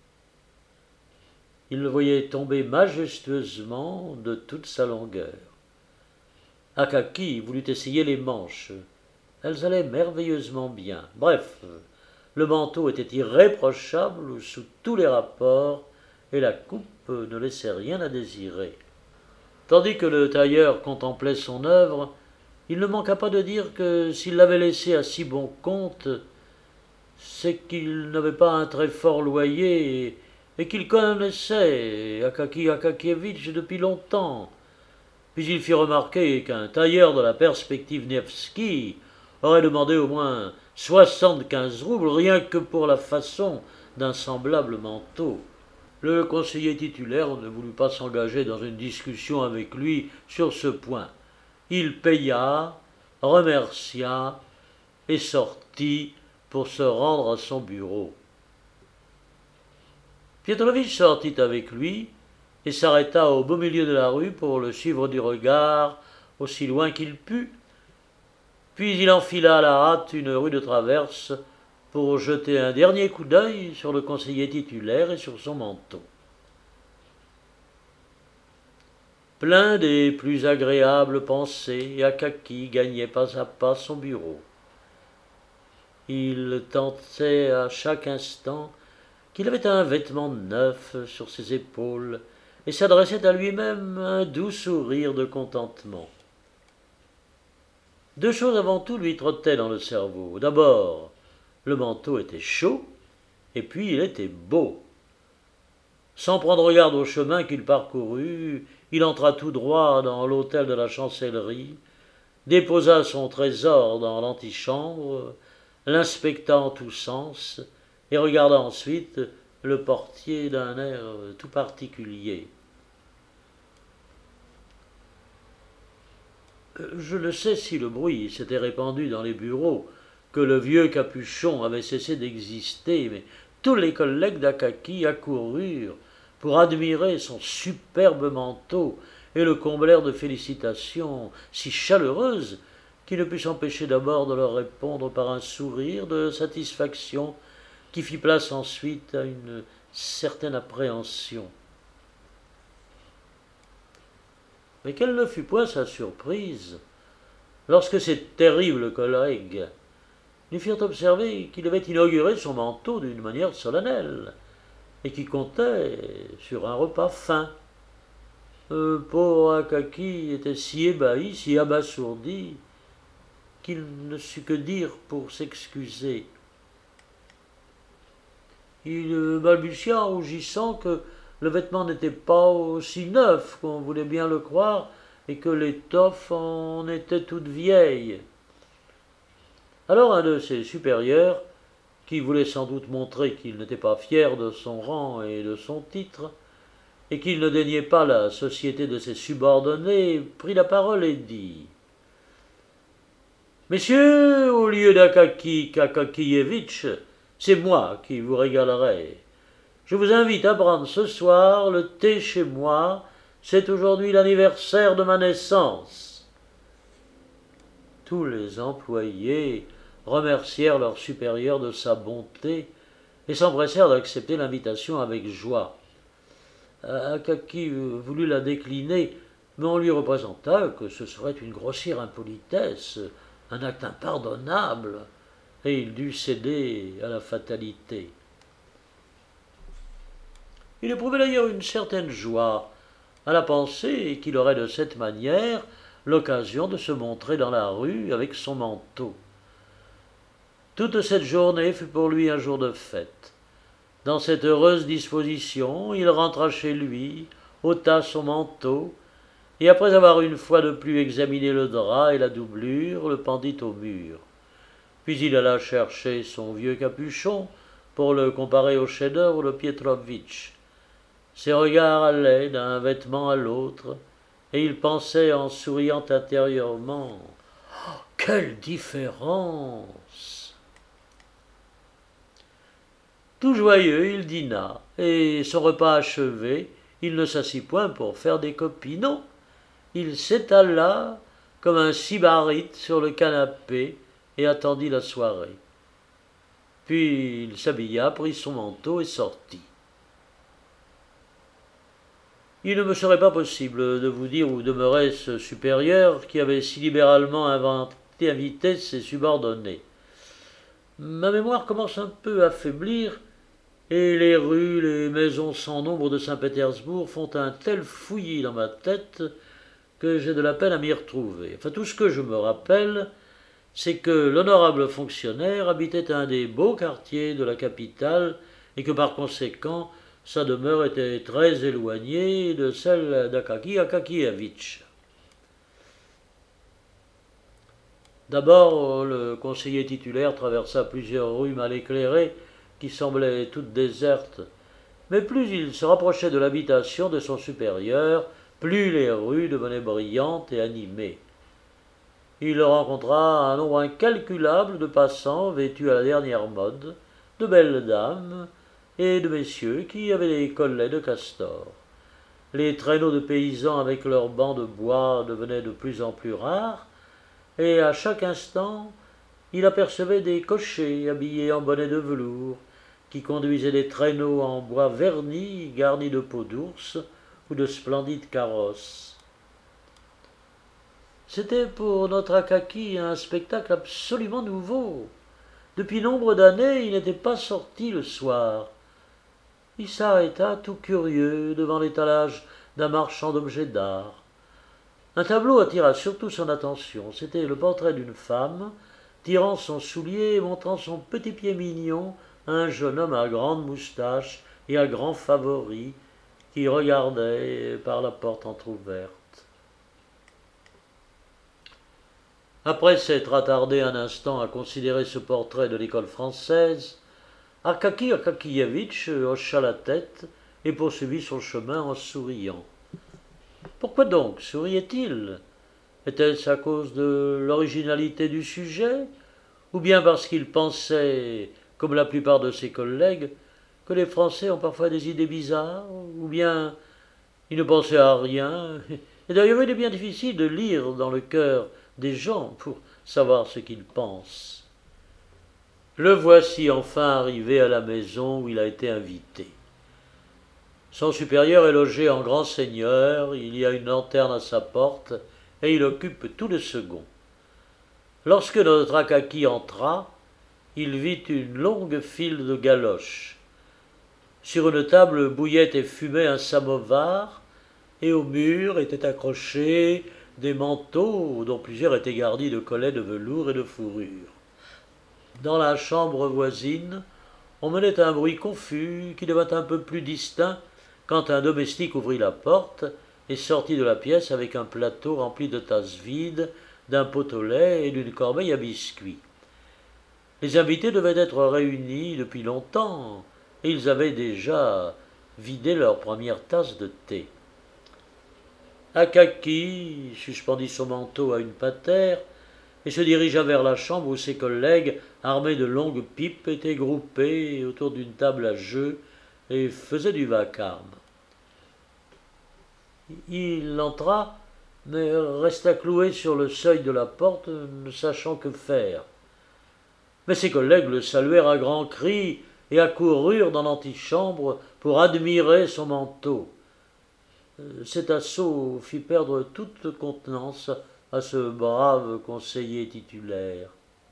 Il le voyait tomber majestueusement de toute sa longueur. Akaky voulut essayer les manches. Elles allaient merveilleusement bien. Bref, le manteau était irréprochable sous tous les rapports, et la coupe ne laissait rien à désirer. Tandis que le tailleur contemplait son œuvre, il ne manqua pas de dire que s'il l'avait laissée à si bon compte, c'est qu'il n'avait pas un très fort loyer et qu'il connaissait Akaky Akakievitch depuis longtemps. Puis il fit remarquer qu'un tailleur de la perspective Nevski aurait demandé au moins 75 roubles rien que pour la façon d'un semblable manteau. Le conseiller titulaire ne voulut pas s'engager dans une discussion avec lui sur ce point. Il paya, remercia et sortit pour se rendre à son bureau. Pietrovitch sortit avec lui et s'arrêta au beau milieu de la rue pour le suivre du regard aussi loin qu'il put. Puis il enfila à la hâte une rue de traverse pour jeter un dernier coup d'œil sur le conseiller titulaire et sur son manteau. Plein des plus agréables pensées, Akaky gagnait pas à pas son bureau. Il tentait à chaque instant qu'il avait un vêtement neuf sur ses épaules et s'adressait à lui-même un doux sourire de contentement. Deux choses avant tout lui trottaient dans le cerveau. D'abord, le manteau était chaud, et puis il était beau. Sans prendre garde au chemin qu'il parcourut, il entra tout droit dans l'hôtel de la Chancellerie, déposa son trésor dans l'antichambre, l'inspecta en tous sens, et regarda ensuite le portier d'un air tout particulier. Je ne sais si le bruit s'était répandu dans les bureaux, que le vieux capuchon avait cessé d'exister, mais tous les collègues d'Akaky accoururent pour admirer son superbe manteau et le comblèrent de félicitations si chaleureuses qu'il ne put s'empêcher d'abord de leur répondre par un sourire de satisfaction qui fit place ensuite à une certaine appréhension. Mais quelle ne fut point sa surprise lorsque ses terribles collègues lui firent observer qu'il devait inaugurer son manteau d'une manière solennelle, et qu'il comptait sur un repas fin. Pauvre Akaki était si ébahi, si abasourdi, qu'il ne sut que dire pour s'excuser. Il balbutia en rougissant que le vêtement n'était pas aussi neuf qu'on voulait bien le croire, et que l'étoffe en était toute vieille. Alors un de ses supérieurs, qui voulait sans doute montrer qu'il n'était pas fier de son rang et de son titre, et qu'il ne daignait pas la société de ses subordonnés, prit la parole et dit « Messieurs, au lieu d'Akaki Kakakiyevitch, c'est moi qui vous régalerai. Je vous invite à prendre ce soir le thé chez moi. C'est aujourd'hui l'anniversaire de ma naissance. » Tous les employés remercièrent leur supérieur de sa bonté et s'empressèrent d'accepter l'invitation avec joie. Akaki voulut la décliner, mais on lui représenta que ce serait une grossière impolitesse, un acte impardonnable, et il dut céder à la fatalité. Il éprouvait d'ailleurs une certaine joie à la pensée qu'il aurait de cette manière l'occasion de se montrer dans la rue avec son manteau. Toute cette journée fut pour lui un jour de fête. Dans cette heureuse disposition, il rentra chez lui, ôta son manteau, et après avoir une fois de plus examiné le drap et la doublure, le pendit au mur. Puis il alla chercher son vieux capuchon pour le comparer au chef-d'œuvre de Pietrovitch. Ses regards allaient d'un vêtement à l'autre, et il pensait en souriant intérieurement « Quelle différence !» Tout joyeux, il dîna, et son repas achevé, il ne s'assit point pour faire des copies, non, il s'étala comme un sybarite sur le canapé et attendit la soirée. Puis il s'habilla, prit son manteau et sortit. Il ne me serait pas possible de vous dire où demeurait ce supérieur qui avait si libéralement invité ses subordonnés. Ma mémoire commence un peu à faiblir, et les rues, les maisons sans nombre de Saint-Pétersbourg font un tel fouillis dans ma tête que j'ai de la peine à m'y retrouver. Enfin, tout ce que je me rappelle, c'est que l'honorable fonctionnaire habitait un des beaux quartiers de la capitale et que par conséquent, sa demeure était très éloignée de celle d'Akaki Akakievitch. D'abord, le conseiller titulaire traversa plusieurs rues mal éclairées qui semblaient toutes désertes, mais plus il se rapprochait de l'habitation de son supérieur, plus les rues devenaient brillantes et animées. Il rencontra un nombre incalculable de passants vêtus à la dernière mode, de belles dames et de messieurs qui avaient des collets de castor. Les traîneaux de paysans avec leurs bancs de bois devenaient de plus en plus rares, et à chaque instant, il apercevait des cochers habillés en bonnets de velours, qui conduisaient des traîneaux en bois verni garnis de peaux d'ours ou de splendides carrosses. C'était pour notre Akaki un spectacle absolument nouveau. Depuis nombre d'années, il n'était pas sorti le soir. Il s'arrêta tout curieux devant l'étalage d'un marchand d'objets d'art. Un tableau attira surtout son attention. C'était le portrait d'une femme tirant son soulier et montrant son petit pied mignon à un jeune homme à grande moustache et à grands favoris qui regardait par la porte entr'ouverte. Après s'être attardé un instant à considérer ce portrait de l'école française, Akaki Akakievitch hocha la tête et poursuivit son chemin en souriant. Pourquoi donc souriait-il? Était-ce à cause de l'originalité du sujet, ou bien parce qu'il pensait, comme la plupart de ses collègues, que les Français ont parfois des idées bizarres, ou bien il ne pensait à rien? Et d'ailleurs, il est bien difficile de lire dans le cœur des gens pour savoir ce qu'ils pensent. Le voici enfin arrivé à la maison où il a été invité. Son supérieur est logé en grand seigneur, il y a une lanterne à sa porte, et il occupe tout le second. Lorsque notre Akaki entra, il vit une longue file de galoches. Sur une table bouillait et fumait un samovar, et au mur étaient accrochés des manteaux dont plusieurs étaient garnis de collets de velours et de fourrure. Dans la chambre voisine, on menait un bruit confus qui devint un peu plus distinct quand un domestique ouvrit la porte et sortit de la pièce avec un plateau rempli de tasses vides, d'un pot au lait et d'une corbeille à biscuits. Les invités devaient être réunis depuis longtemps, et ils avaient déjà vidé leur première tasse de thé. Akaki suspendit son manteau à une patère et se dirigea vers la chambre où ses collègues, armés de longues pipes, étaient groupés autour d'une table à jeu et faisaient du vacarme. Il entra, mais resta cloué sur le seuil de la porte, ne sachant que faire. Mais ses collègues le saluèrent à grands cris et accoururent dans l'antichambre pour admirer son manteau. Cet assaut fit perdre toute contenance à ce brave conseiller titulaire.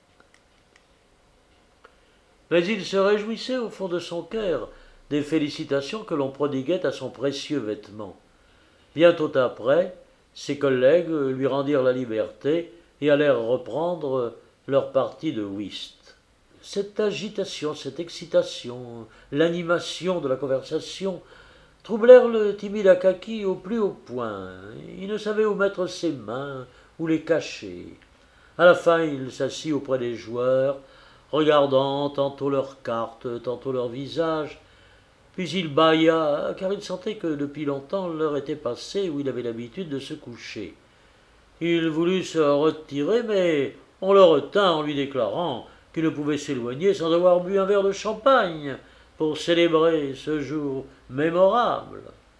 Mais il se réjouissait au fond de son cœur des félicitations que l'on prodiguait à son précieux vêtement. Bientôt après, ses collègues lui rendirent la liberté et allèrent reprendre leur partie de whist. Cette agitation, cette excitation, l'animation de la conversation troublèrent le timide Akaki au plus haut point. Il ne savait où mettre ses mains, où les cacher. À la fin, il s'assit auprès des joueurs, regardant tantôt leurs cartes, tantôt leurs visages. Puis il bâilla, car il sentait que depuis longtemps l'heure était passée où il avait l'habitude de se coucher. Il voulut se retirer, mais on le retint en lui déclarant qu'il ne pouvait s'éloigner sans avoir bu un verre de champagne pour célébrer ce jour mémorable.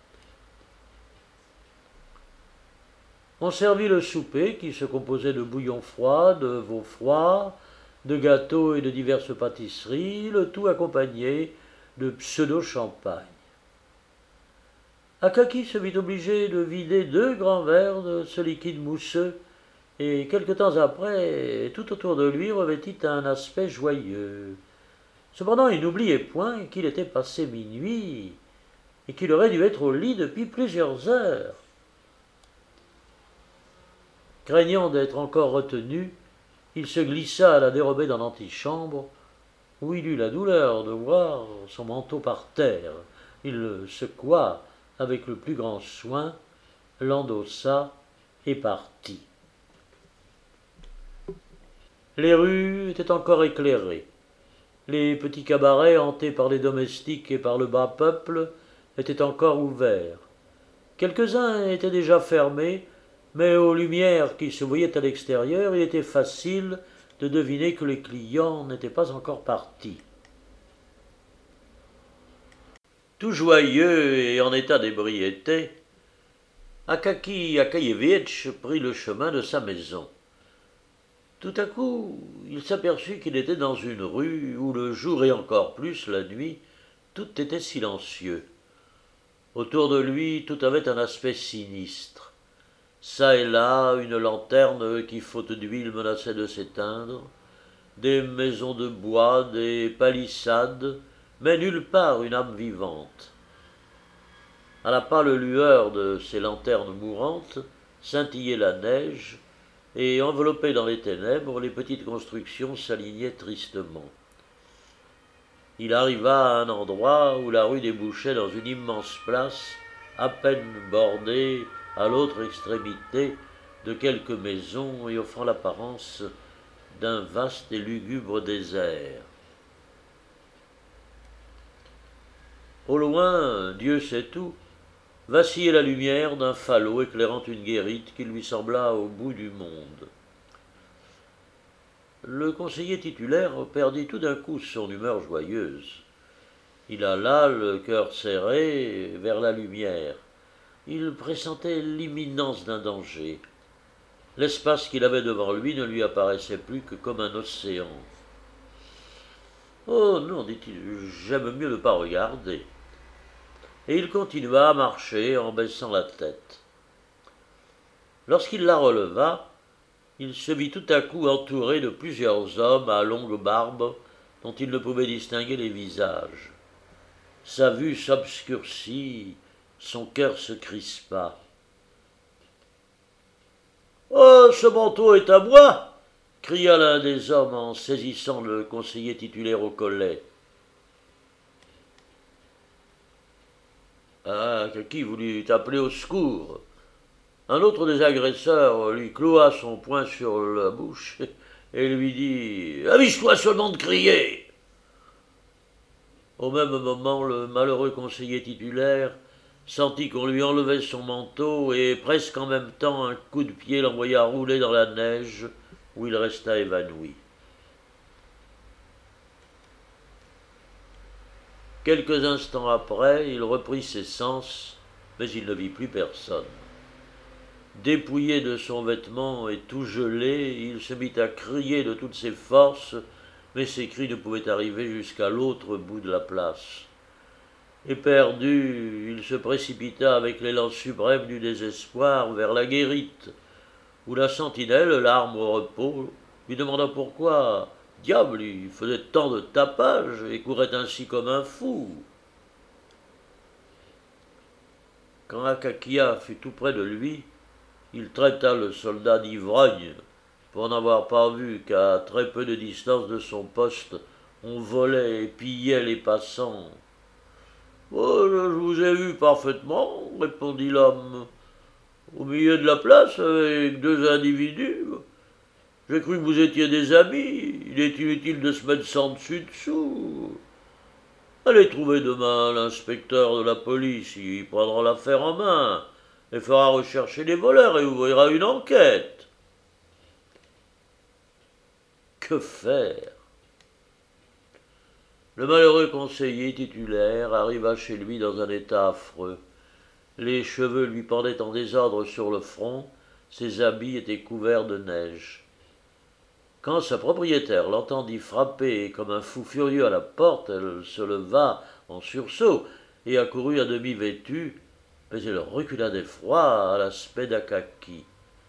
On servit le souper qui se composait de bouillon froid, de veau froid, de gâteaux et de diverses pâtisseries, le tout accompagné de pseudo-champagne. Akaki se vit obligé de vider 2 grands verres de ce liquide mousseux, et quelque temps après, tout autour de lui revêtit un aspect joyeux. Cependant, il n'oubliait point qu'il était passé minuit, et qu'il aurait dû être au lit depuis plusieurs heures. Craignant d'être encore retenu, il se glissa à la dérobée dans l'antichambre, où il eut la douleur de voir son manteau par terre. Il le secoua avec le plus grand soin, l'endossa et partit. Les rues étaient encore éclairées. Les petits cabarets hantés par les domestiques et par le bas peuple étaient encore ouverts. Quelques-uns étaient déjà fermés, mais aux lumières qui se voyaient à l'extérieur, il était facile de deviner que les clients n'étaient pas encore partis. Tout joyeux et en état d'ébriété, Akaki Akayevitch prit le chemin de sa maison. Tout à coup, il s'aperçut qu'il était dans une rue où le jour et encore plus la nuit, tout était silencieux. Autour de lui, tout avait un aspect sinistre. Çà et là, une lanterne qui, faute d'huile, menaçait de s'éteindre, des maisons de bois, des palissades, mais nulle part une âme vivante. À la pâle lueur de ces lanternes mourantes scintillait la neige, et enveloppées dans les ténèbres, les petites constructions s'alignaient tristement. Il arriva à un endroit où la rue débouchait dans une immense place, à peine bordée à l'autre extrémité de quelques maisons et offrant l'apparence d'un vaste et lugubre désert. Au loin, Dieu sait où, vacillait la lumière d'un falot éclairant une guérite qui lui sembla au bout du monde. Le conseiller titulaire perdit tout d'un coup son humeur joyeuse. Il alla, le cœur serré, vers la lumière. Il pressentait l'imminence d'un danger. L'espace qu'il avait devant lui ne lui apparaissait plus que comme un océan. « Oh non, dit-il, j'aime mieux ne pas regarder. » Et il continua à marcher en baissant la tête. Lorsqu'il la releva, il se vit tout à coup entouré de plusieurs hommes à longue barbe, dont il ne pouvait distinguer les visages. Sa vue s'obscurcit, son cœur se crispa. « Oh, ce manteau est à moi !» cria l'un des hommes en saisissant le conseiller titulaire au collet. Akaki voulut appeler au secours. Un autre des agresseurs lui cloua son poing sur la bouche et lui dit « Avise-toi seulement de crier !» Au même moment, le malheureux conseiller titulaire sentit qu'on lui enlevait son manteau et presque en même temps un coup de pied l'envoya rouler dans la neige où il resta évanoui. Quelques instants après, il reprit ses sens, mais il ne vit plus personne. Dépouillé de son vêtement et tout gelé, il se mit à crier de toutes ses forces, mais ses cris ne pouvaient arriver jusqu'à l'autre bout de la place. Éperdu, il se précipita avec l'élan suprême du désespoir vers la guérite, où la sentinelle, l'arme au repos, lui demanda pourquoi, diable, il faisait tant de tapage et courait ainsi comme un fou. Quand Akakia fut tout près de lui, il traita le soldat d'ivrogne, pour n'avoir pas vu qu'à très peu de distance de son poste, on volait et pillait les passants. « Oh, je vous ai vu parfaitement, » répondit l'homme, « au milieu de la place avec deux individus. J'ai cru que vous étiez des amis. Il est inutile de se mettre sans dessus-dessous. Allez trouver demain l'inspecteur de la police, il prendra l'affaire en main et fera rechercher les voleurs et ouvrira une enquête. » Que faire? Le malheureux conseiller titulaire arriva chez lui dans un état affreux. Les cheveux lui pendaient en désordre sur le front, ses habits étaient couverts de neige. Quand sa propriétaire l'entendit frapper comme un fou furieux à la porte, elle se leva en sursaut et accourut à demi vêtue, mais elle recula d'effroi à l'aspect d'Akaki.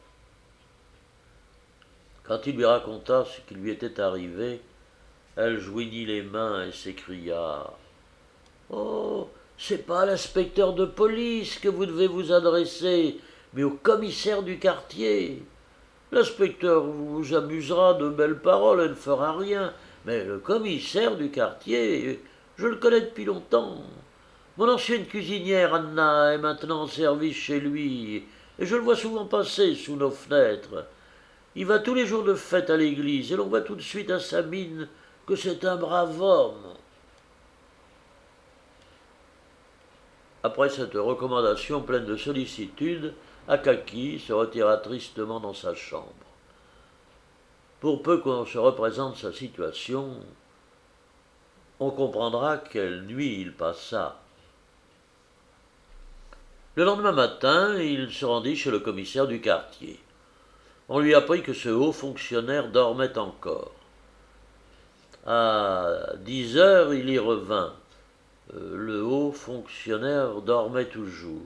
Quand il lui raconta ce qui lui était arrivé, elle joignit les mains et s'écria « Oh, c'est pas à l'inspecteur de police que vous devez vous adresser, mais au commissaire du quartier. L'inspecteur vous amusera de belles paroles et ne fera rien, mais le commissaire du quartier, je le connais depuis longtemps. Mon ancienne cuisinière Anna est maintenant en service chez lui, et je le vois souvent passer sous nos fenêtres. Il va tous les jours de fête à l'église, et l'on voit tout de suite à sa mine que c'est un brave homme. » Après cette recommandation pleine de sollicitude, Akaki se retira tristement dans sa chambre. Pour peu qu'on se représente sa situation, on comprendra quelle nuit il passa. Le lendemain matin, il se rendit chez le commissaire du quartier. On lui apprit que ce haut fonctionnaire dormait encore. À 10 heures, il y revint. Le haut fonctionnaire dormait toujours.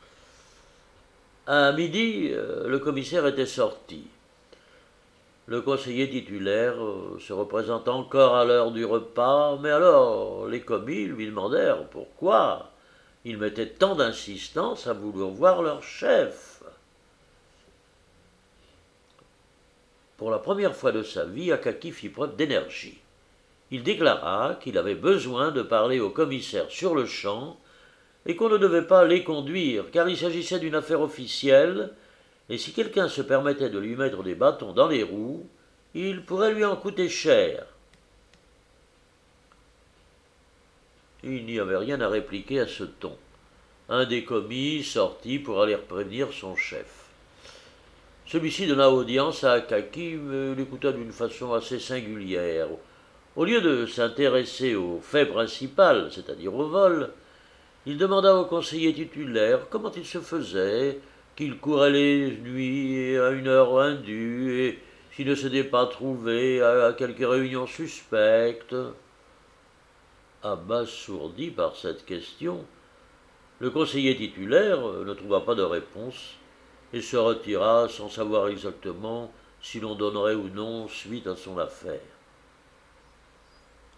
À midi, le commissaire était sorti. Le conseiller titulaire se représente encore à l'heure du repas, mais alors les commis lui demandèrent pourquoi ils mettaient tant d'insistance à vouloir voir leur chef. Pour la première fois de sa vie, Akaki fit preuve d'énergie. Il déclara qu'il avait besoin de parler au commissaire sur le champ et qu'on ne devait pas les conduire, car il s'agissait d'une affaire officielle, et si quelqu'un se permettait de lui mettre des bâtons dans les roues, il pourrait lui en coûter cher. Il n'y avait rien à répliquer à ce ton. Un des commis sortit pour aller prévenir son chef. Celui-ci donna audience à Akaki, mais l'écouta d'une façon assez singulière. Au lieu de s'intéresser au fait principal, c'est-à-dire au vol, il demanda au conseiller titulaire comment il se faisait, qu'il courait les nuits à une heure indue, et s'il ne s'était pas trouvé à quelque réunion suspecte. Abasourdi par cette question, le conseiller titulaire ne trouva pas de réponse et se retira sans savoir exactement si l'on donnerait ou non suite à son affaire.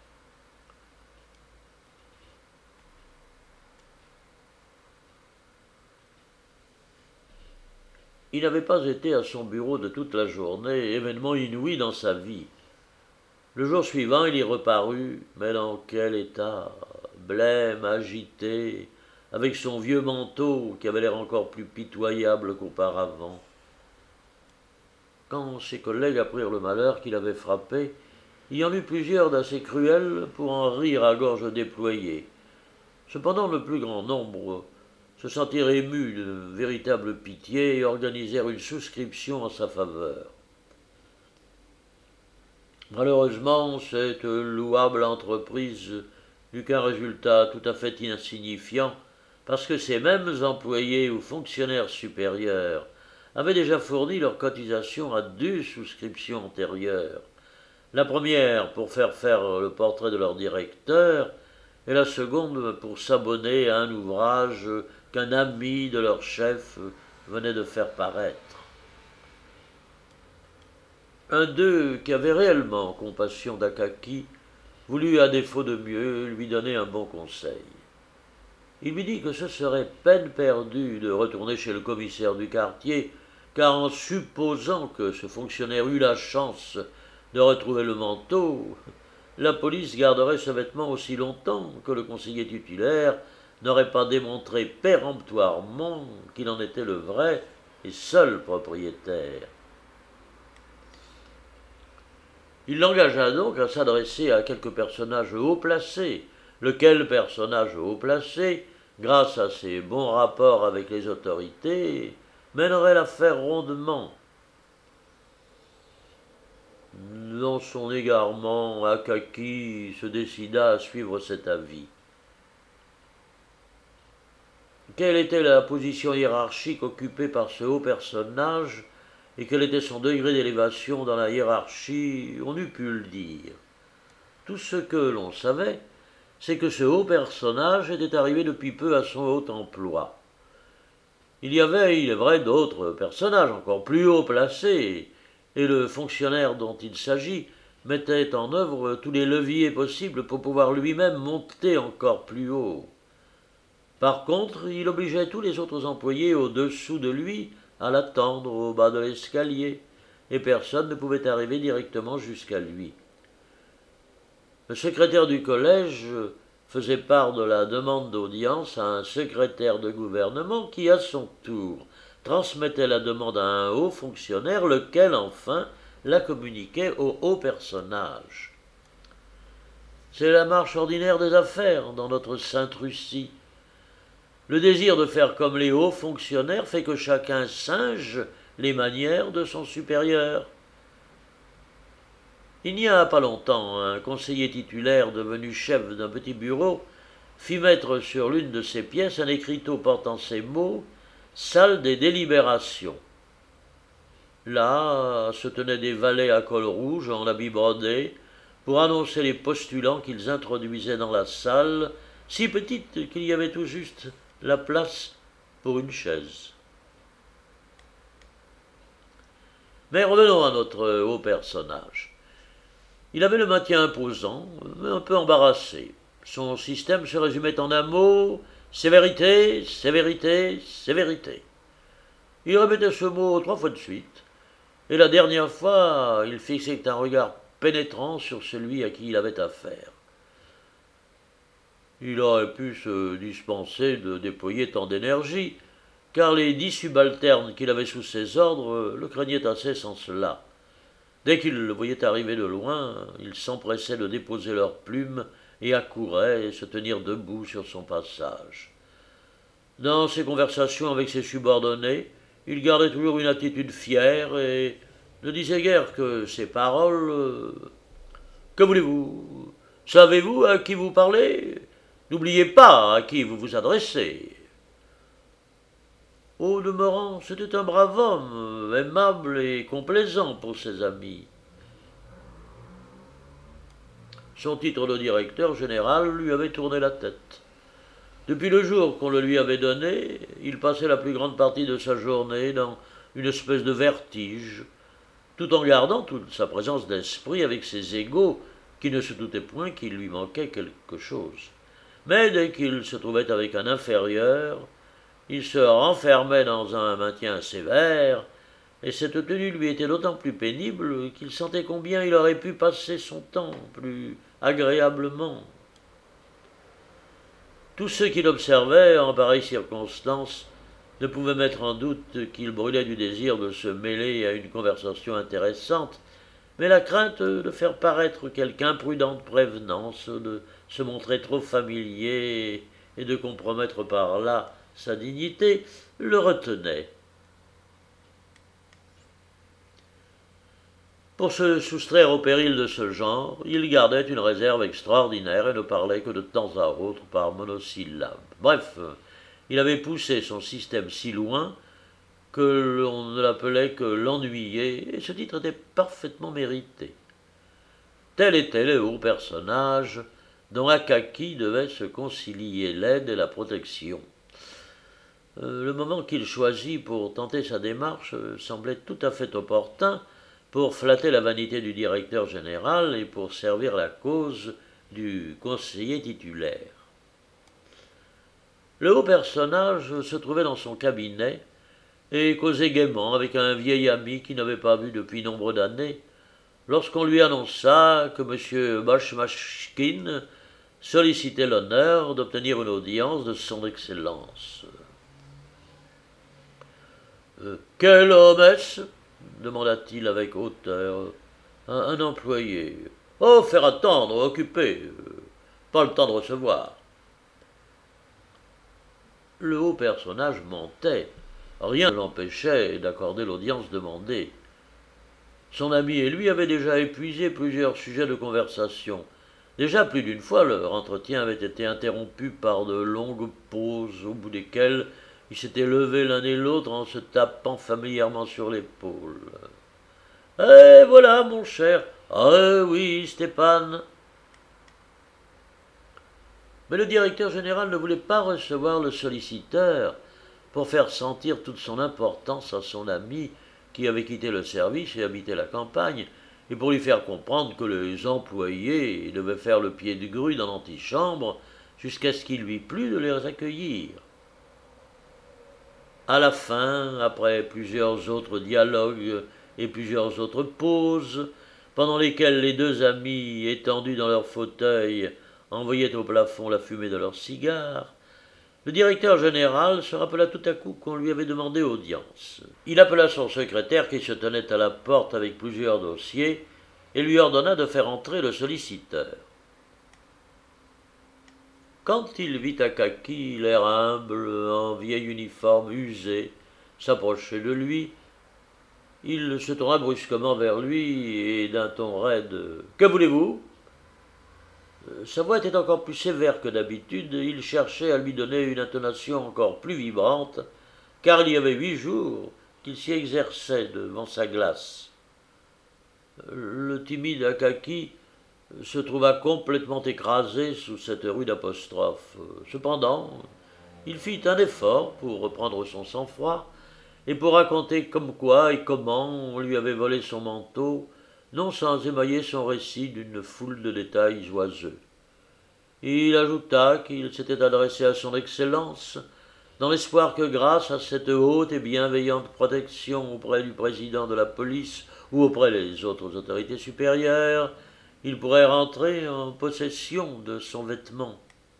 Il n'avait pas été à son bureau de toute la journée, événement inouï dans sa vie. Le jour suivant, il y reparut, mais dans quel état? Blême, agité, avec son vieux manteau qui avait l'air encore plus pitoyable qu'auparavant. Quand ses collègues apprirent le malheur qui l'avait frappé, il y en eut plusieurs d'assez cruels pour en rire à gorge déployée. Cependant, le plus grand nombre se sentirent émus de véritable pitié et organisèrent une souscription en sa faveur. Malheureusement, cette louable entreprise n'eut qu'un résultat tout à fait insignifiant, parce que ces mêmes employés ou fonctionnaires supérieurs avaient déjà fourni leur cotisation à 2 souscriptions antérieures. La première pour faire le portrait de leur directeur, et la seconde pour s'abonner à un ouvrage qu'un ami de leur chef venait de faire paraître. Un d'eux, qui avait réellement compassion d'Akaki, voulut, à défaut de mieux, lui donner un bon conseil. Il lui dit que ce serait peine perdue de retourner chez le commissaire du quartier, car en supposant que ce fonctionnaire eût la chance de retrouver le manteau, la police garderait ce vêtement aussi longtemps que le conseiller titulaire n'aurait pas démontré péremptoirement qu'il en était le vrai et seul propriétaire. Il l'engagea donc à s'adresser à quelques personnages haut placés, lequel personnage haut placé, grâce à ses bons rapports avec les autorités, mènerait l'affaire rondement. Dans son égarement, Akaki se décida à suivre cet avis. Quelle était la position hiérarchique occupée par ce haut personnage et quel était son degré d'élévation dans la hiérarchie, on eût pu le dire. Tout ce que l'on savait, c'est que ce haut personnage était arrivé depuis peu à son haut emploi. Il y avait, il est vrai, d'autres personnages encore plus haut placés, et le fonctionnaire dont il s'agit mettait en œuvre tous les leviers possibles pour pouvoir lui-même monter encore plus haut. Par contre, il obligeait tous les autres employés au-dessous de lui à l'attendre au bas de l'escalier, et personne ne pouvait arriver directement jusqu'à lui. Le secrétaire du collège faisait part de la demande d'audience à un secrétaire de gouvernement qui, à son tour, transmettait la demande à un haut fonctionnaire, lequel, enfin, la communiquait au haut personnage. C'est la marche ordinaire des affaires dans notre Sainte Russie. Le désir de faire comme les hauts fonctionnaires fait que chacun singe les manières de son supérieur. Il n'y a pas longtemps, un conseiller titulaire devenu chef d'un petit bureau fit mettre sur l'une de ses pièces un écriteau portant ces mots « Salle des délibérations ». Là se tenaient des valets à col rouge en habits brodés pour annoncer les postulants qu'ils introduisaient dans la salle, si petite qu'il y avait tout juste la place pour une chaise. Mais revenons à notre haut personnage. Il avait le maintien imposant, mais un peu embarrassé. Son système se résumait en un mot: sévérité, sévérité, sévérité. Il répétait ce mot 3 fois de suite, et la dernière fois, il fixait un regard pénétrant sur celui à qui il avait affaire. Il aurait pu se dispenser de déployer tant d'énergie, car les 10 subalternes qu'il avait sous ses ordres le craignaient assez sans cela. Dès qu'ils le voyaient arriver de loin, ils s'empressaient de déposer leurs plumes et accouraient se tenir debout sur son passage. Dans ses conversations avec ses subordonnés, il gardait toujours une attitude fière et ne disait guère que ses paroles. Que voulez-vous? Savez-vous à qui vous parlez? N'oubliez pas à qui vous vous adressez. Au demeurant, c'était un brave homme, aimable et complaisant pour ses amis. Son titre de directeur général lui avait tourné la tête. Depuis le jour qu'on le lui avait donné, il passait la plus grande partie de sa journée dans une espèce de vertige, tout en gardant toute sa présence d'esprit avec ses égaux qui ne se doutaient point qu'il lui manquait quelque chose. Mais dès qu'il se trouvait avec un inférieur, il se renfermait dans un maintien sévère, et cette tenue lui était d'autant plus pénible qu'il sentait combien il aurait pu passer son temps plus agréablement. Tous ceux qui l'observaient en pareille circonstance ne pouvaient mettre en doute qu'il brûlait du désir de se mêler à une conversation intéressante, mais la crainte de faire paraître quelque imprudente prévenance, de se montrer trop familier et de compromettre par là sa dignité, le retenait. Pour se soustraire au péril de ce genre, il gardait une réserve extraordinaire et ne parlait que de temps à autre par monosyllabes. Bref, il avait poussé son système si loin que l'on ne l'appelait que l'ennuyé, et ce titre était parfaitement mérité. Tel était le haut personnage dont Akaky devait se concilier l'aide et la protection. Le moment qu'il choisit pour tenter sa démarche semblait tout à fait opportun pour flatter la vanité du directeur général et pour servir la cause du conseiller titulaire. Le haut personnage se trouvait dans son cabinet et causait gaiement avec un vieil ami qu'il n'avait pas vu depuis nombre d'années, lorsqu'on lui annonça que M. Bashmashkin sollicitait l'honneur d'obtenir une audience de son Excellence. « Quel homme est-ce » demanda-t-il avec hauteur. Un employé. « Oh, faire attendre, occupé. Pas le temps de recevoir. » Le haut personnage mentait. Rien ne l'empêchait d'accorder l'audience demandée. Son ami et lui avaient déjà épuisé plusieurs sujets de conversation. Déjà plus d'une fois, leur entretien avait été interrompu par de longues pauses, au bout desquelles ils s'étaient levés l'un et l'autre en se tapant familièrement sur l'épaule. « Eh, voilà, mon cher. Ah oui, Stéphane. » Mais le directeur général ne voulait pas recevoir le solliciteur pour faire sentir toute son importance à son ami qui avait quitté le service et habitait la campagne, et pour lui faire comprendre que les employés devaient faire le pied de grue dans l'antichambre jusqu'à ce qu'il lui plût de les accueillir. À la fin, après plusieurs autres dialogues et plusieurs autres pauses, pendant lesquelles les deux amis, étendus dans leurs fauteuils, envoyaient au plafond la fumée de leurs cigares, le directeur général se rappela tout à coup qu'on lui avait demandé audience. Il appela son secrétaire qui se tenait à la porte avec plusieurs dossiers et lui ordonna de faire entrer le solliciteur. Quand il vit Akaky, l'air humble, en vieil uniforme usé, s'approcher de lui, il se tourna brusquement vers lui et d'un ton raide « Que voulez-vous » Sa voix était encore plus sévère que d'habitude, et il cherchait à lui donner une intonation encore plus vibrante, car il y avait 8 jours qu'il s'y exerçait devant sa glace. Le timide Akaky se trouva complètement écrasé sous cette rude apostrophe. Cependant, il fit un effort pour reprendre son sang-froid et pour raconter comme quoi et comment on lui avait volé son manteau, non sans émailler son récit d'une foule de détails oiseux. Il ajouta qu'il s'était adressé à son Excellence dans l'espoir que grâce à cette haute et bienveillante protection auprès du président de la police ou auprès des autres autorités supérieures, il pourrait rentrer en possession de son vêtement.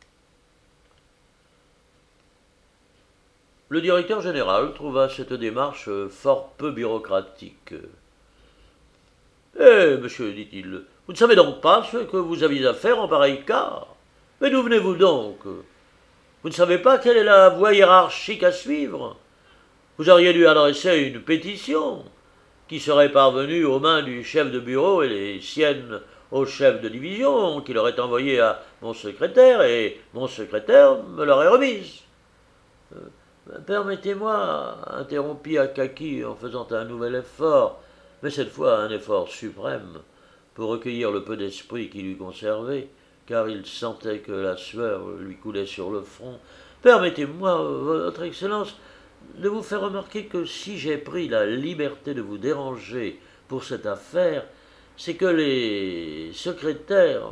Le directeur général trouva cette démarche fort peu bureaucratique. « Eh, monsieur, dit-il, vous ne savez donc pas ce que vous aviez à faire en pareil cas? Mais d'où venez-vous donc? Vous ne savez pas quelle est la voie hiérarchique à suivre? Vous auriez dû adresser une pétition qui serait parvenue aux mains du chef de bureau et les siennes au chef de division, qui l'aurait envoyée à mon secrétaire, et mon secrétaire me l'aurait remise. Permettez-moi, interrompit Akaky en faisant un nouvel effort, mais cette fois un effort suprême, pour recueillir le peu d'esprit qui lui conservait, car il sentait que la sueur lui coulait sur le front. Permettez-moi, votre Excellence, de vous faire remarquer que si j'ai pris la liberté de vous déranger pour cette affaire, c'est que les secrétaires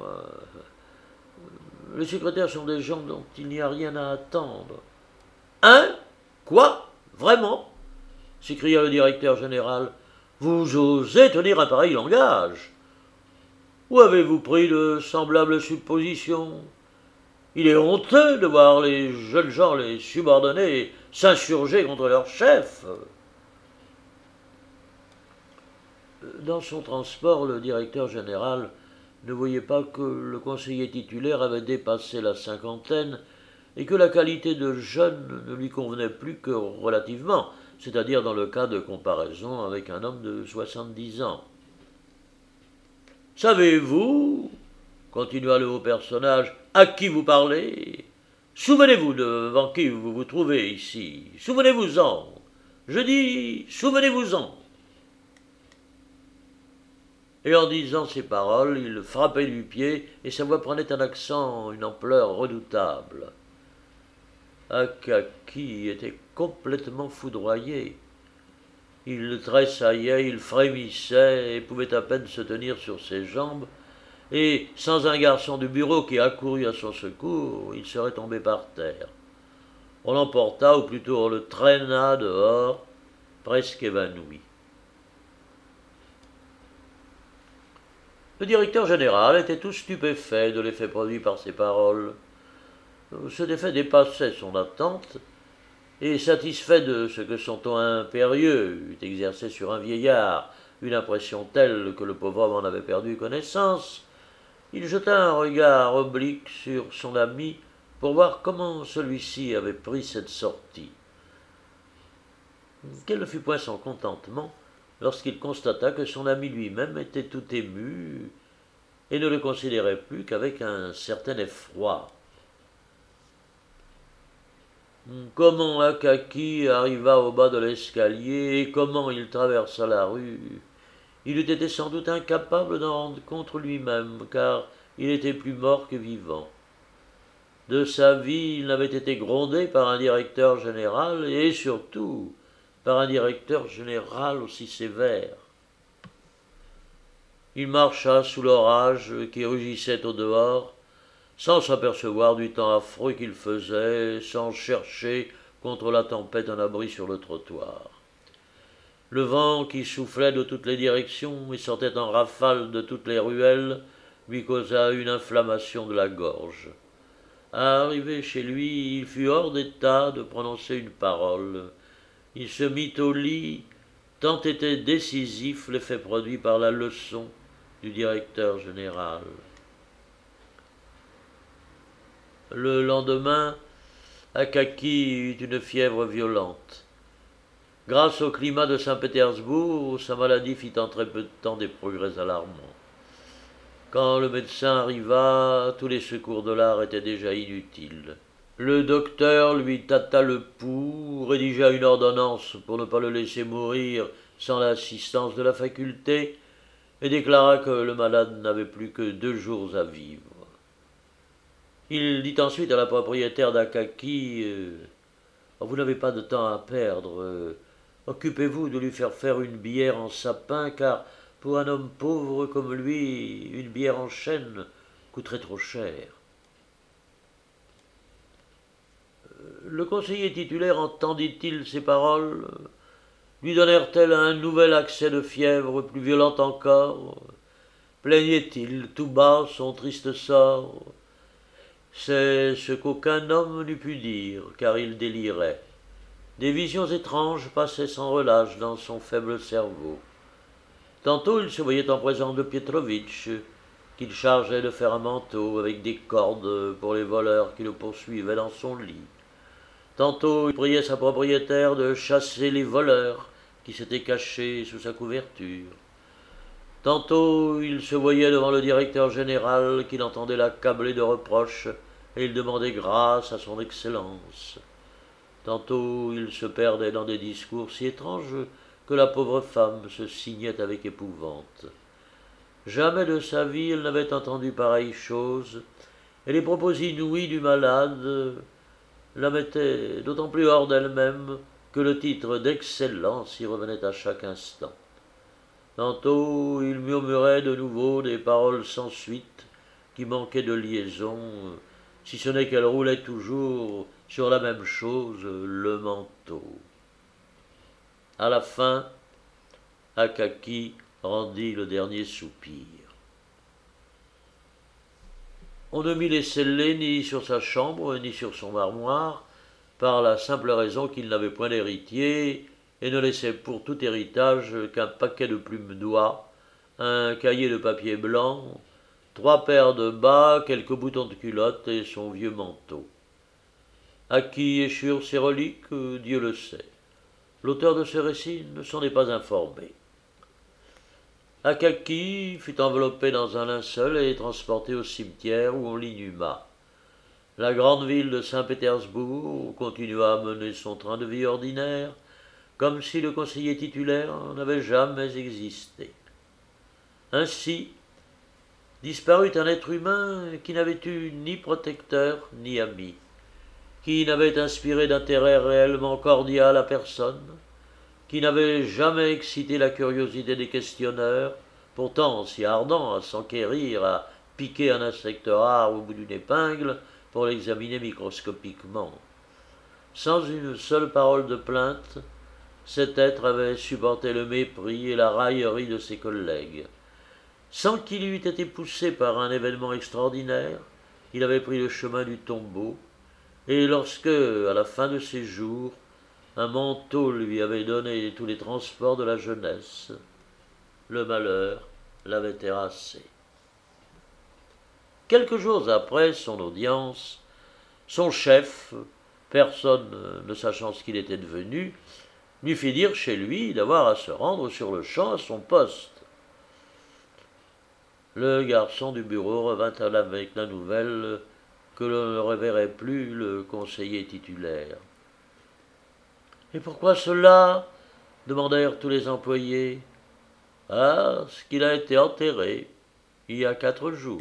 sont des gens dont il n'y a rien à attendre. Hein? Quoi? Vraiment? S'écria le directeur général. Vous osez tenir un pareil langage? Où avez-vous pris de semblables suppositions? Il est honteux de voir les jeunes gens, les subordonnés, s'insurger contre leur chef. Dans son transport, le directeur général ne voyait pas que le conseiller titulaire avait dépassé la cinquantaine et que la qualité de jeune ne lui convenait plus que relativement, c'est-à-dire dans le cas de comparaison avec un homme de 70 ans. Savez-vous, continua le haut personnage, à qui vous parlez? Souvenez-vous devant qui vous vous trouvez ici. Souvenez-vous-en. Je dis, souvenez-vous-en. Et en disant ces paroles, il frappait du pied, et sa voix prenait un accent, une ampleur redoutable. Akaky était complètement foudroyé. Il tressaillait, il frémissait, et pouvait à peine se tenir sur ses jambes, et sans un garçon du bureau qui accourut à son secours, il serait tombé par terre. On l'emporta, ou plutôt on le traîna dehors, presque évanoui. Le directeur général était tout stupéfait de l'effet produit par ces paroles. Cet effet dépassait son attente, et satisfait de ce que son ton impérieux eût exercé sur un vieillard une impression telle que le pauvre homme en avait perdu connaissance, il jeta un regard oblique sur son ami pour voir comment celui-ci avait pris cette sortie. Quel ne fut point son contentement lorsqu'il constata que son ami lui-même était tout ému et ne le considérait plus qu'avec un certain effroi. Comment Akaky arriva au bas de l'escalier et comment il traversa la rue, il eût été sans doute incapable d'en rendre compte lui-même, car il était plus mort que vivant. De sa vie, il n'avait été grondé par un directeur général, et surtout par un directeur général aussi sévère. Il marcha sous l'orage qui rugissait au dehors, sans s'apercevoir du temps affreux qu'il faisait, sans chercher contre la tempête un abri sur le trottoir. Le vent qui soufflait de toutes les directions et sortait en rafales de toutes les ruelles lui causa une inflammation de la gorge. Arrivé chez lui, il fut hors d'état de prononcer une parole. Il se mit au lit, tant était décisif l'effet produit par la leçon du directeur général. Le lendemain, Akaky eut une fièvre violente. Grâce au climat de Saint-Pétersbourg, sa maladie fit en très peu de temps des progrès alarmants. Quand le médecin arriva, tous les secours de l'art étaient déjà inutiles. Le docteur lui tâta le pouls, rédigea une ordonnance pour ne pas le laisser mourir sans l'assistance de la faculté, et déclara que le malade n'avait plus que 2 jours à vivre. Il dit ensuite à la propriétaire d'Akaky « Vous n'avez pas de temps à perdre. Occupez-vous de lui faire une bière en sapin, car pour un homme pauvre comme lui, une bière en chêne coûterait trop cher. » Le conseiller titulaire entendit-il ces paroles? Lui donnèrent-elles un nouvel accès de fièvre, plus violent encore? Plaignait-il tout bas son triste sort? C'est ce qu'aucun homme n'eût pu dire, car il délirait. Des visions étranges passaient sans relâche dans son faible cerveau. Tantôt il se voyait en présence de Pietrovitch, qu'il chargeait de faire un manteau avec des cordes pour les voleurs qui le poursuivaient dans son lit. Tantôt il priait sa propriétaire de chasser les voleurs qui s'étaient cachés sous sa couverture. Tantôt il se voyait devant le directeur général qu'il entendait l'accabler de reproches et il demandait grâce à son excellence. Tantôt il se perdait dans des discours si étranges que la pauvre femme se signait avec épouvante. Jamais de sa vie elle n'avait entendu pareille chose, et les propos inouïs du malade la mettaient d'autant plus hors d'elle-même que le titre d'excellence y revenait à chaque instant. Tantôt il murmurait de nouveau des paroles sans suite qui manquaient de liaison, si ce n'est qu'elles roulaient toujours sur la même chose, le manteau. À la fin, Akaky rendit le dernier soupir. On ne mit les scellés ni sur sa chambre, ni sur son armoire, par la simple raison qu'il n'avait point d'héritier, et ne laissait pour tout héritage qu'un paquet de plumes d'oie, un cahier de papier blanc, 3 paires de bas, quelques boutons de culotte et son vieux manteau. À qui échurent ces reliques, Dieu le sait. L'auteur de ce récit ne s'en est pas informé. Akaky fut enveloppé dans un linceul et transporté au cimetière où on l'inhuma. La grande ville de Saint-Pétersbourg continua à mener son train de vie ordinaire, comme si le conseiller titulaire n'avait jamais existé. Ainsi disparut un être humain qui n'avait eu ni protecteur ni ami, qui n'avait inspiré d'intérêt réellement cordial à personne, qui n'avait jamais excité la curiosité des questionneurs, pourtant si ardents à s'enquérir, à piquer un insecte rare au bout d'une épingle pour l'examiner microscopiquement. Sans une seule parole de plainte, cet être avait supporté le mépris et la raillerie de ses collègues. Sans qu'il eût été poussé par un événement extraordinaire, il avait pris le chemin du tombeau, et lorsque, à la fin de ses jours, un manteau lui avait donné tous les transports de la jeunesse, le malheur l'avait terrassé. Quelques jours après son audience, son chef, personne ne sachant ce qu'il était devenu, lui fit dire chez lui d'avoir à se rendre sur le champ à son poste. Le garçon du bureau revint avec la nouvelle que l'on ne reverrait plus le conseiller titulaire. « Et pourquoi cela » demandèrent tous les employés. « Ah, ce qu'il a été enterré, il y a 4 jours. »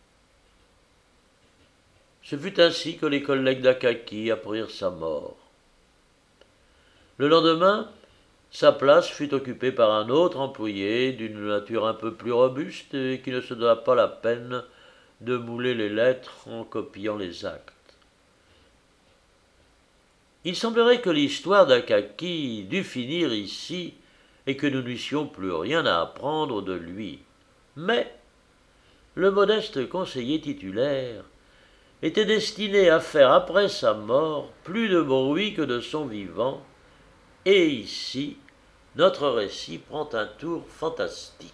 Ce fut ainsi que les collègues d'Akaky apprirent sa mort. Le lendemain, sa place fut occupée par un autre employé d'une nature un peu plus robuste et qui ne se donna pas la peine de mouler les lettres en copiant les actes. Il semblerait que l'histoire d'Akaky dût finir ici et que nous n'eussions plus rien à apprendre de lui. Mais le modeste conseiller titulaire était destiné à faire après sa mort plus de bruit que de son vivant, et ici, notre récit prend un tour fantastique.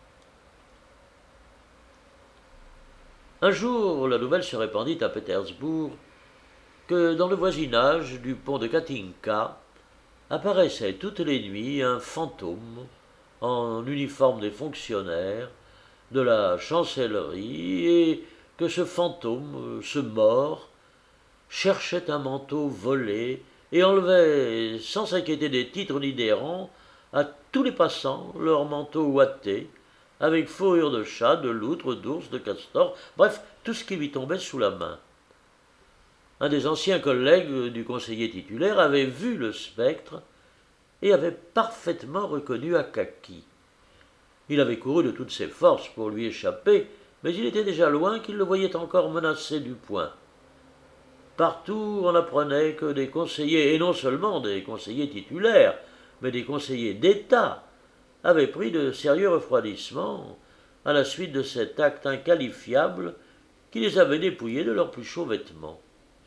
Un jour, la nouvelle se répandit à Pétersbourg que dans le voisinage du pont de Katinka apparaissait toutes les nuits un fantôme en uniforme des fonctionnaires de la chancellerie et que ce fantôme, ce mort, cherchait un manteau volé et enlevait, sans s'inquiéter des titres ni des rangs, à tous les passants leurs manteaux ouatés, avec fourrure de chat, de loutre, d'ours, de castor, bref, tout ce qui lui tombait sous la main. Un des anciens collègues du conseiller titulaire avait vu le spectre et avait parfaitement reconnu Akaky. Il avait couru de toutes ses forces pour lui échapper, mais il était déjà loin qu'il le voyait encore menacé du poing. Partout, on apprenait que des conseillers, et non seulement des conseillers titulaires, mais des conseillers d'État, avaient pris de sérieux refroidissements à la suite de cet acte inqualifiable qui les avait dépouillés de leurs plus chauds vêtements.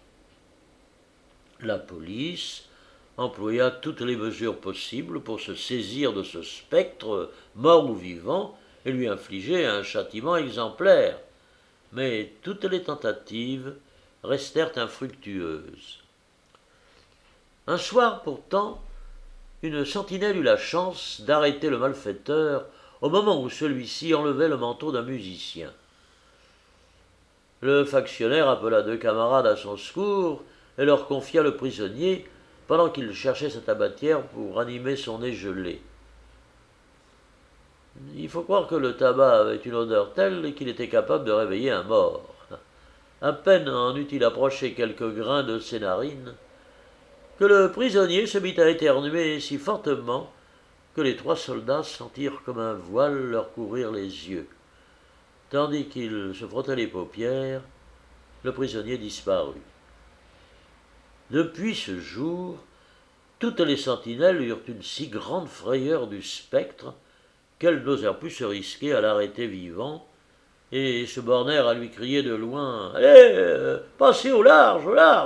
La police employa toutes les mesures possibles pour se saisir de ce spectre, mort ou vivant, et lui infliger un châtiment exemplaire. Mais toutes les tentatives restèrent infructueuses. Un soir, pourtant, une sentinelle eut la chance d'arrêter le malfaiteur au moment où celui-ci enlevait le manteau d'un musicien. Le factionnaire appela 2 camarades à son secours et leur confia le prisonnier pendant qu'il cherchait sa tabatière pour ranimer son nez gelé. Il faut croire que le tabac avait une odeur telle qu'il était capable de réveiller un mort. À peine en eut-il approché quelques grains de ses narines que le prisonnier se mit à éternuer si fortement que les 3 soldats sentirent comme un voile leur couvrir les yeux. Tandis qu'il se frottait les paupières, le prisonnier disparut. Depuis ce jour, toutes les sentinelles eurent une si grande frayeur du spectre qu'elles n'osèrent plus se risquer à l'arrêter vivant, et se bornèrent à lui crier de loin « Allez, passez au large, au large !»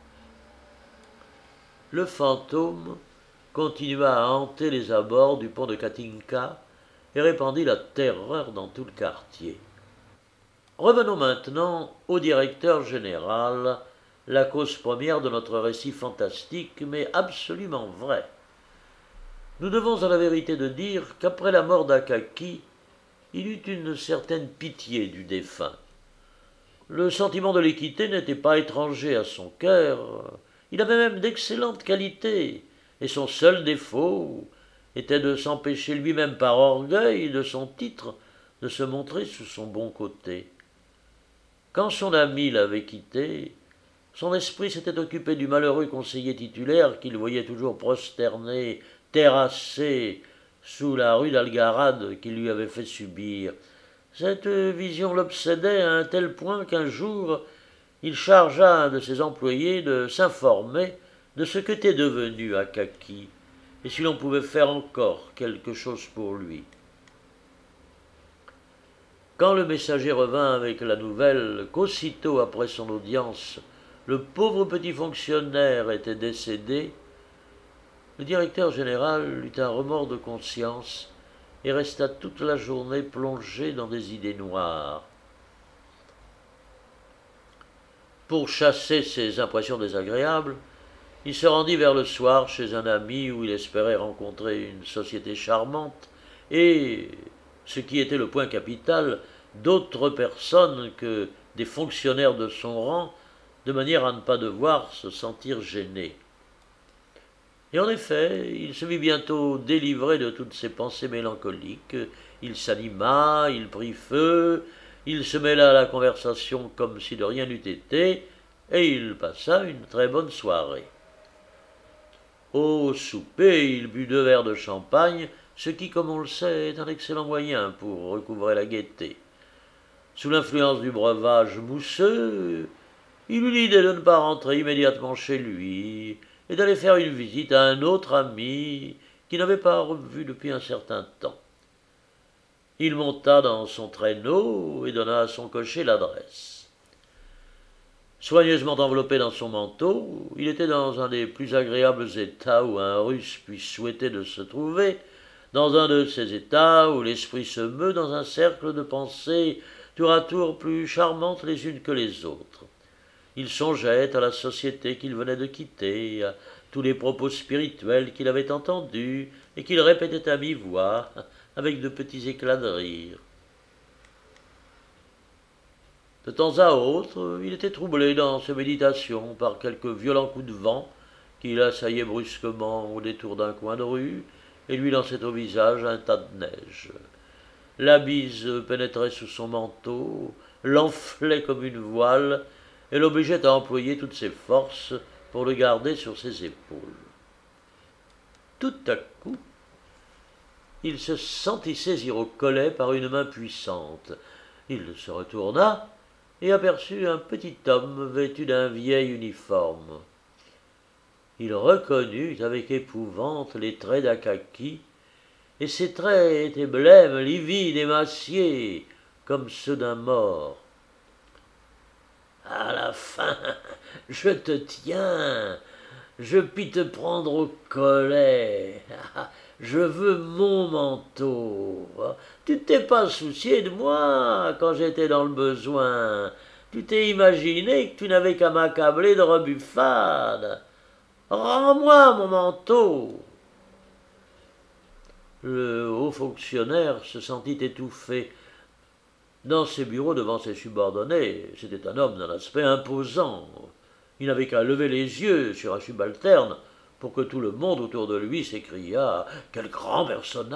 Le fantôme continua à hanter les abords du pont de Katinka et répandit la terreur dans tout le quartier. Revenons maintenant au directeur général, la cause première de notre récit fantastique, mais absolument vrai. Nous devons à la vérité de dire qu'après la mort d'Akaki, il eut une certaine pitié du défunt. Le sentiment de l'équité n'était pas étranger à son cœur, il avait même d'excellentes qualités, et son seul défaut était de s'empêcher lui-même par orgueil de son titre de se montrer sous son bon côté. Quand son ami l'avait quitté, son esprit s'était occupé du malheureux conseiller titulaire qu'il voyait toujours prosterné, terrassé, sous la rue d'Algarade qu'il lui avait fait subir. Cette vision l'obsédait à un tel point qu'un jour, il chargea un de ses employés de s'informer de ce qu'était devenu Akaki, et si l'on pouvait faire encore quelque chose pour lui. Quand le messager revint avec la nouvelle qu'aussitôt après son audience, le pauvre petit fonctionnaire était décédé, le directeur général eut un remords de conscience et resta toute la journée plongé dans des idées noires. Pour chasser ces impressions désagréables, il se rendit vers le soir chez un ami où il espérait rencontrer une société charmante et, ce qui était le point capital, d'autres personnes que des fonctionnaires de son rang, de manière à ne pas devoir se sentir gêné. Et en effet, il se vit bientôt délivré de toutes ses pensées mélancoliques, il s'anima, il prit feu, il se mêla à la conversation comme si de rien n'eût été, et il passa une très bonne soirée. Au souper, il but 2 verres de champagne, ce qui, comme on le sait, est un excellent moyen pour recouvrer la gaieté. Sous l'influence du breuvage mousseux, il eut l'idée de ne pas rentrer immédiatement chez lui et d'aller faire une visite à un autre ami qu'il n'avait pas revu depuis un certain temps. Il monta dans son traîneau et donna à son cocher l'adresse. Soigneusement enveloppé dans son manteau, il était dans un des plus agréables états où un Russe puisse souhaiter de se trouver, dans un de ces états où l'esprit se meut dans un cercle de pensées tour à tour plus charmantes les unes que les autres. Il songeait à la société qu'il venait de quitter, à tous les propos spirituels qu'il avait entendus et qu'il répétait à mi-voix, avec de petits éclats de rire. De temps à autre, il était troublé dans ses méditations par quelques violents coups de vent qui l'assaillaient brusquement au détour d'un coin de rue et lui lançaient au visage un tas de neige. La bise pénétrait sous son manteau, l'enflait comme une voile et l'obligeait à employer toutes ses forces pour le garder sur ses épaules. Tout à coup, il se sentit saisir au collet par une main puissante. Il se retourna et aperçut un petit homme vêtu d'un vieil uniforme. Il reconnut avec épouvante les traits d'Akaki, et ces traits étaient blêmes, livides, émaciés, comme ceux d'un mort. « À la fin, je te tiens, je puis te prendre au collet. Je veux mon manteau. Tu t'es pas soucié de moi quand j'étais dans le besoin. Tu t'es imaginé que tu n'avais qu'à m'accabler de rebuffades. Rends-moi mon manteau. » Le haut fonctionnaire se sentit étouffé. Dans ses bureaux devant ses subordonnés, c'était un homme d'un aspect imposant. Il n'avait qu'à lever les yeux sur un subalterne pour que tout le monde autour de lui s'écriât « Quel grand personnage !»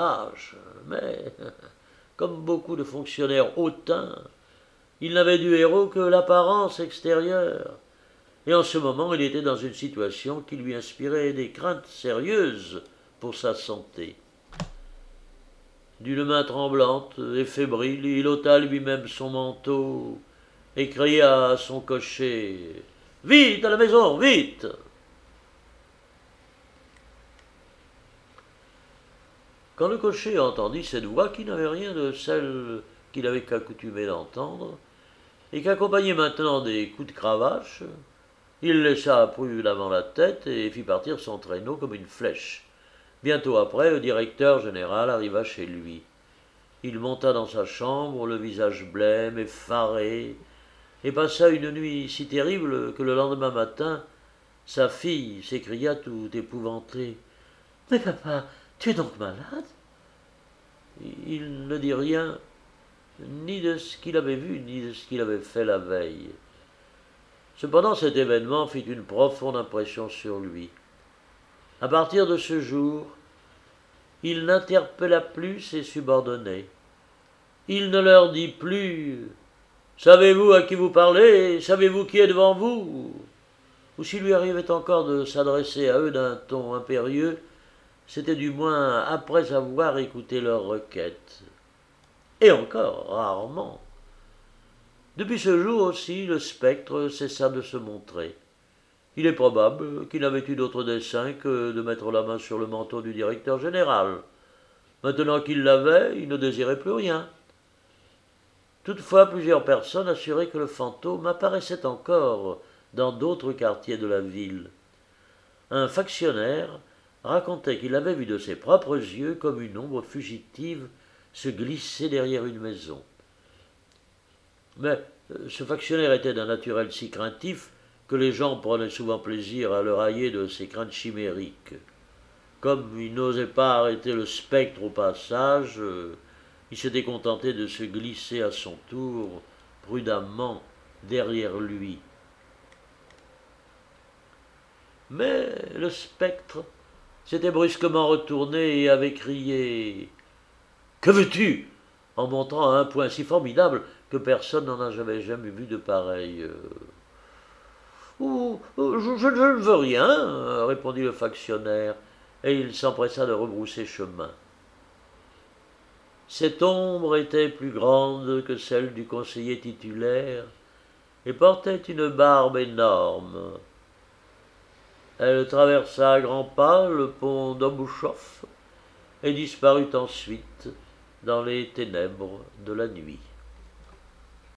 Mais, comme beaucoup de fonctionnaires hautains, il n'avait du héros que l'apparence extérieure. Et en ce moment, il était dans une situation qui lui inspirait des craintes sérieuses pour sa santé. D'une main tremblante et fébrile, il ôta lui-même son manteau et cria à son cocher Vite à la maison, vite !» Quand le cocher entendit cette voix qui n'avait rien de celle qu'il avait accoutumé d'entendre, et qu'accompagnait maintenant des coups de cravache, il laissa prudemment la tête et fit partir son traîneau comme une flèche. Bientôt après, le directeur général arriva chez lui. Il monta dans sa chambre, le visage blême, effaré, et passa une nuit si terrible que le lendemain matin, sa fille s'écria tout épouvantée. « Mais papa, tu es donc malade ?» Il ne dit rien, ni de ce qu'il avait vu, ni de ce qu'il avait fait la veille. Cependant, cet événement fit une profonde impression sur lui. À partir de ce jour, il n'interpella plus ses subordonnés. Il ne leur dit plus « Savez-vous à qui vous parlez? Savez-vous qui est devant vous ?» Ou s'il lui arrivait encore de s'adresser à eux d'un ton impérieux, c'était du moins après avoir écouté leurs requêtes. Et encore rarement. Depuis ce jour aussi, le spectre cessa de se montrer. Il est probable qu'il n'avait eu d'autre dessein que de mettre la main sur le manteau du directeur général. Maintenant qu'il l'avait, il ne désirait plus rien. Toutefois, plusieurs personnes assuraient que le fantôme apparaissait encore dans d'autres quartiers de la ville. Un factionnaire racontait qu'il avait vu de ses propres yeux comme une ombre fugitive se glisser derrière une maison. Mais ce factionnaire était d'un naturel si craintif que les gens prenaient souvent plaisir à le railler de ses craintes chimériques. Comme il n'osait pas arrêter le spectre au passage, il s'était contenté de se glisser à son tour prudemment derrière lui. Mais le spectre s'était brusquement retourné et avait crié « Que veux-tu » en montrant à un point si formidable que personne n'en avait jamais vu de pareil. « Je ne veux rien, » répondit le factionnaire, et il s'empressa de rebrousser chemin. Cette ombre était plus grande que celle du conseiller titulaire et portait une barbe énorme. Elle traversa à grands pas le pont d'Obouchoff et disparut ensuite dans les ténèbres de la nuit.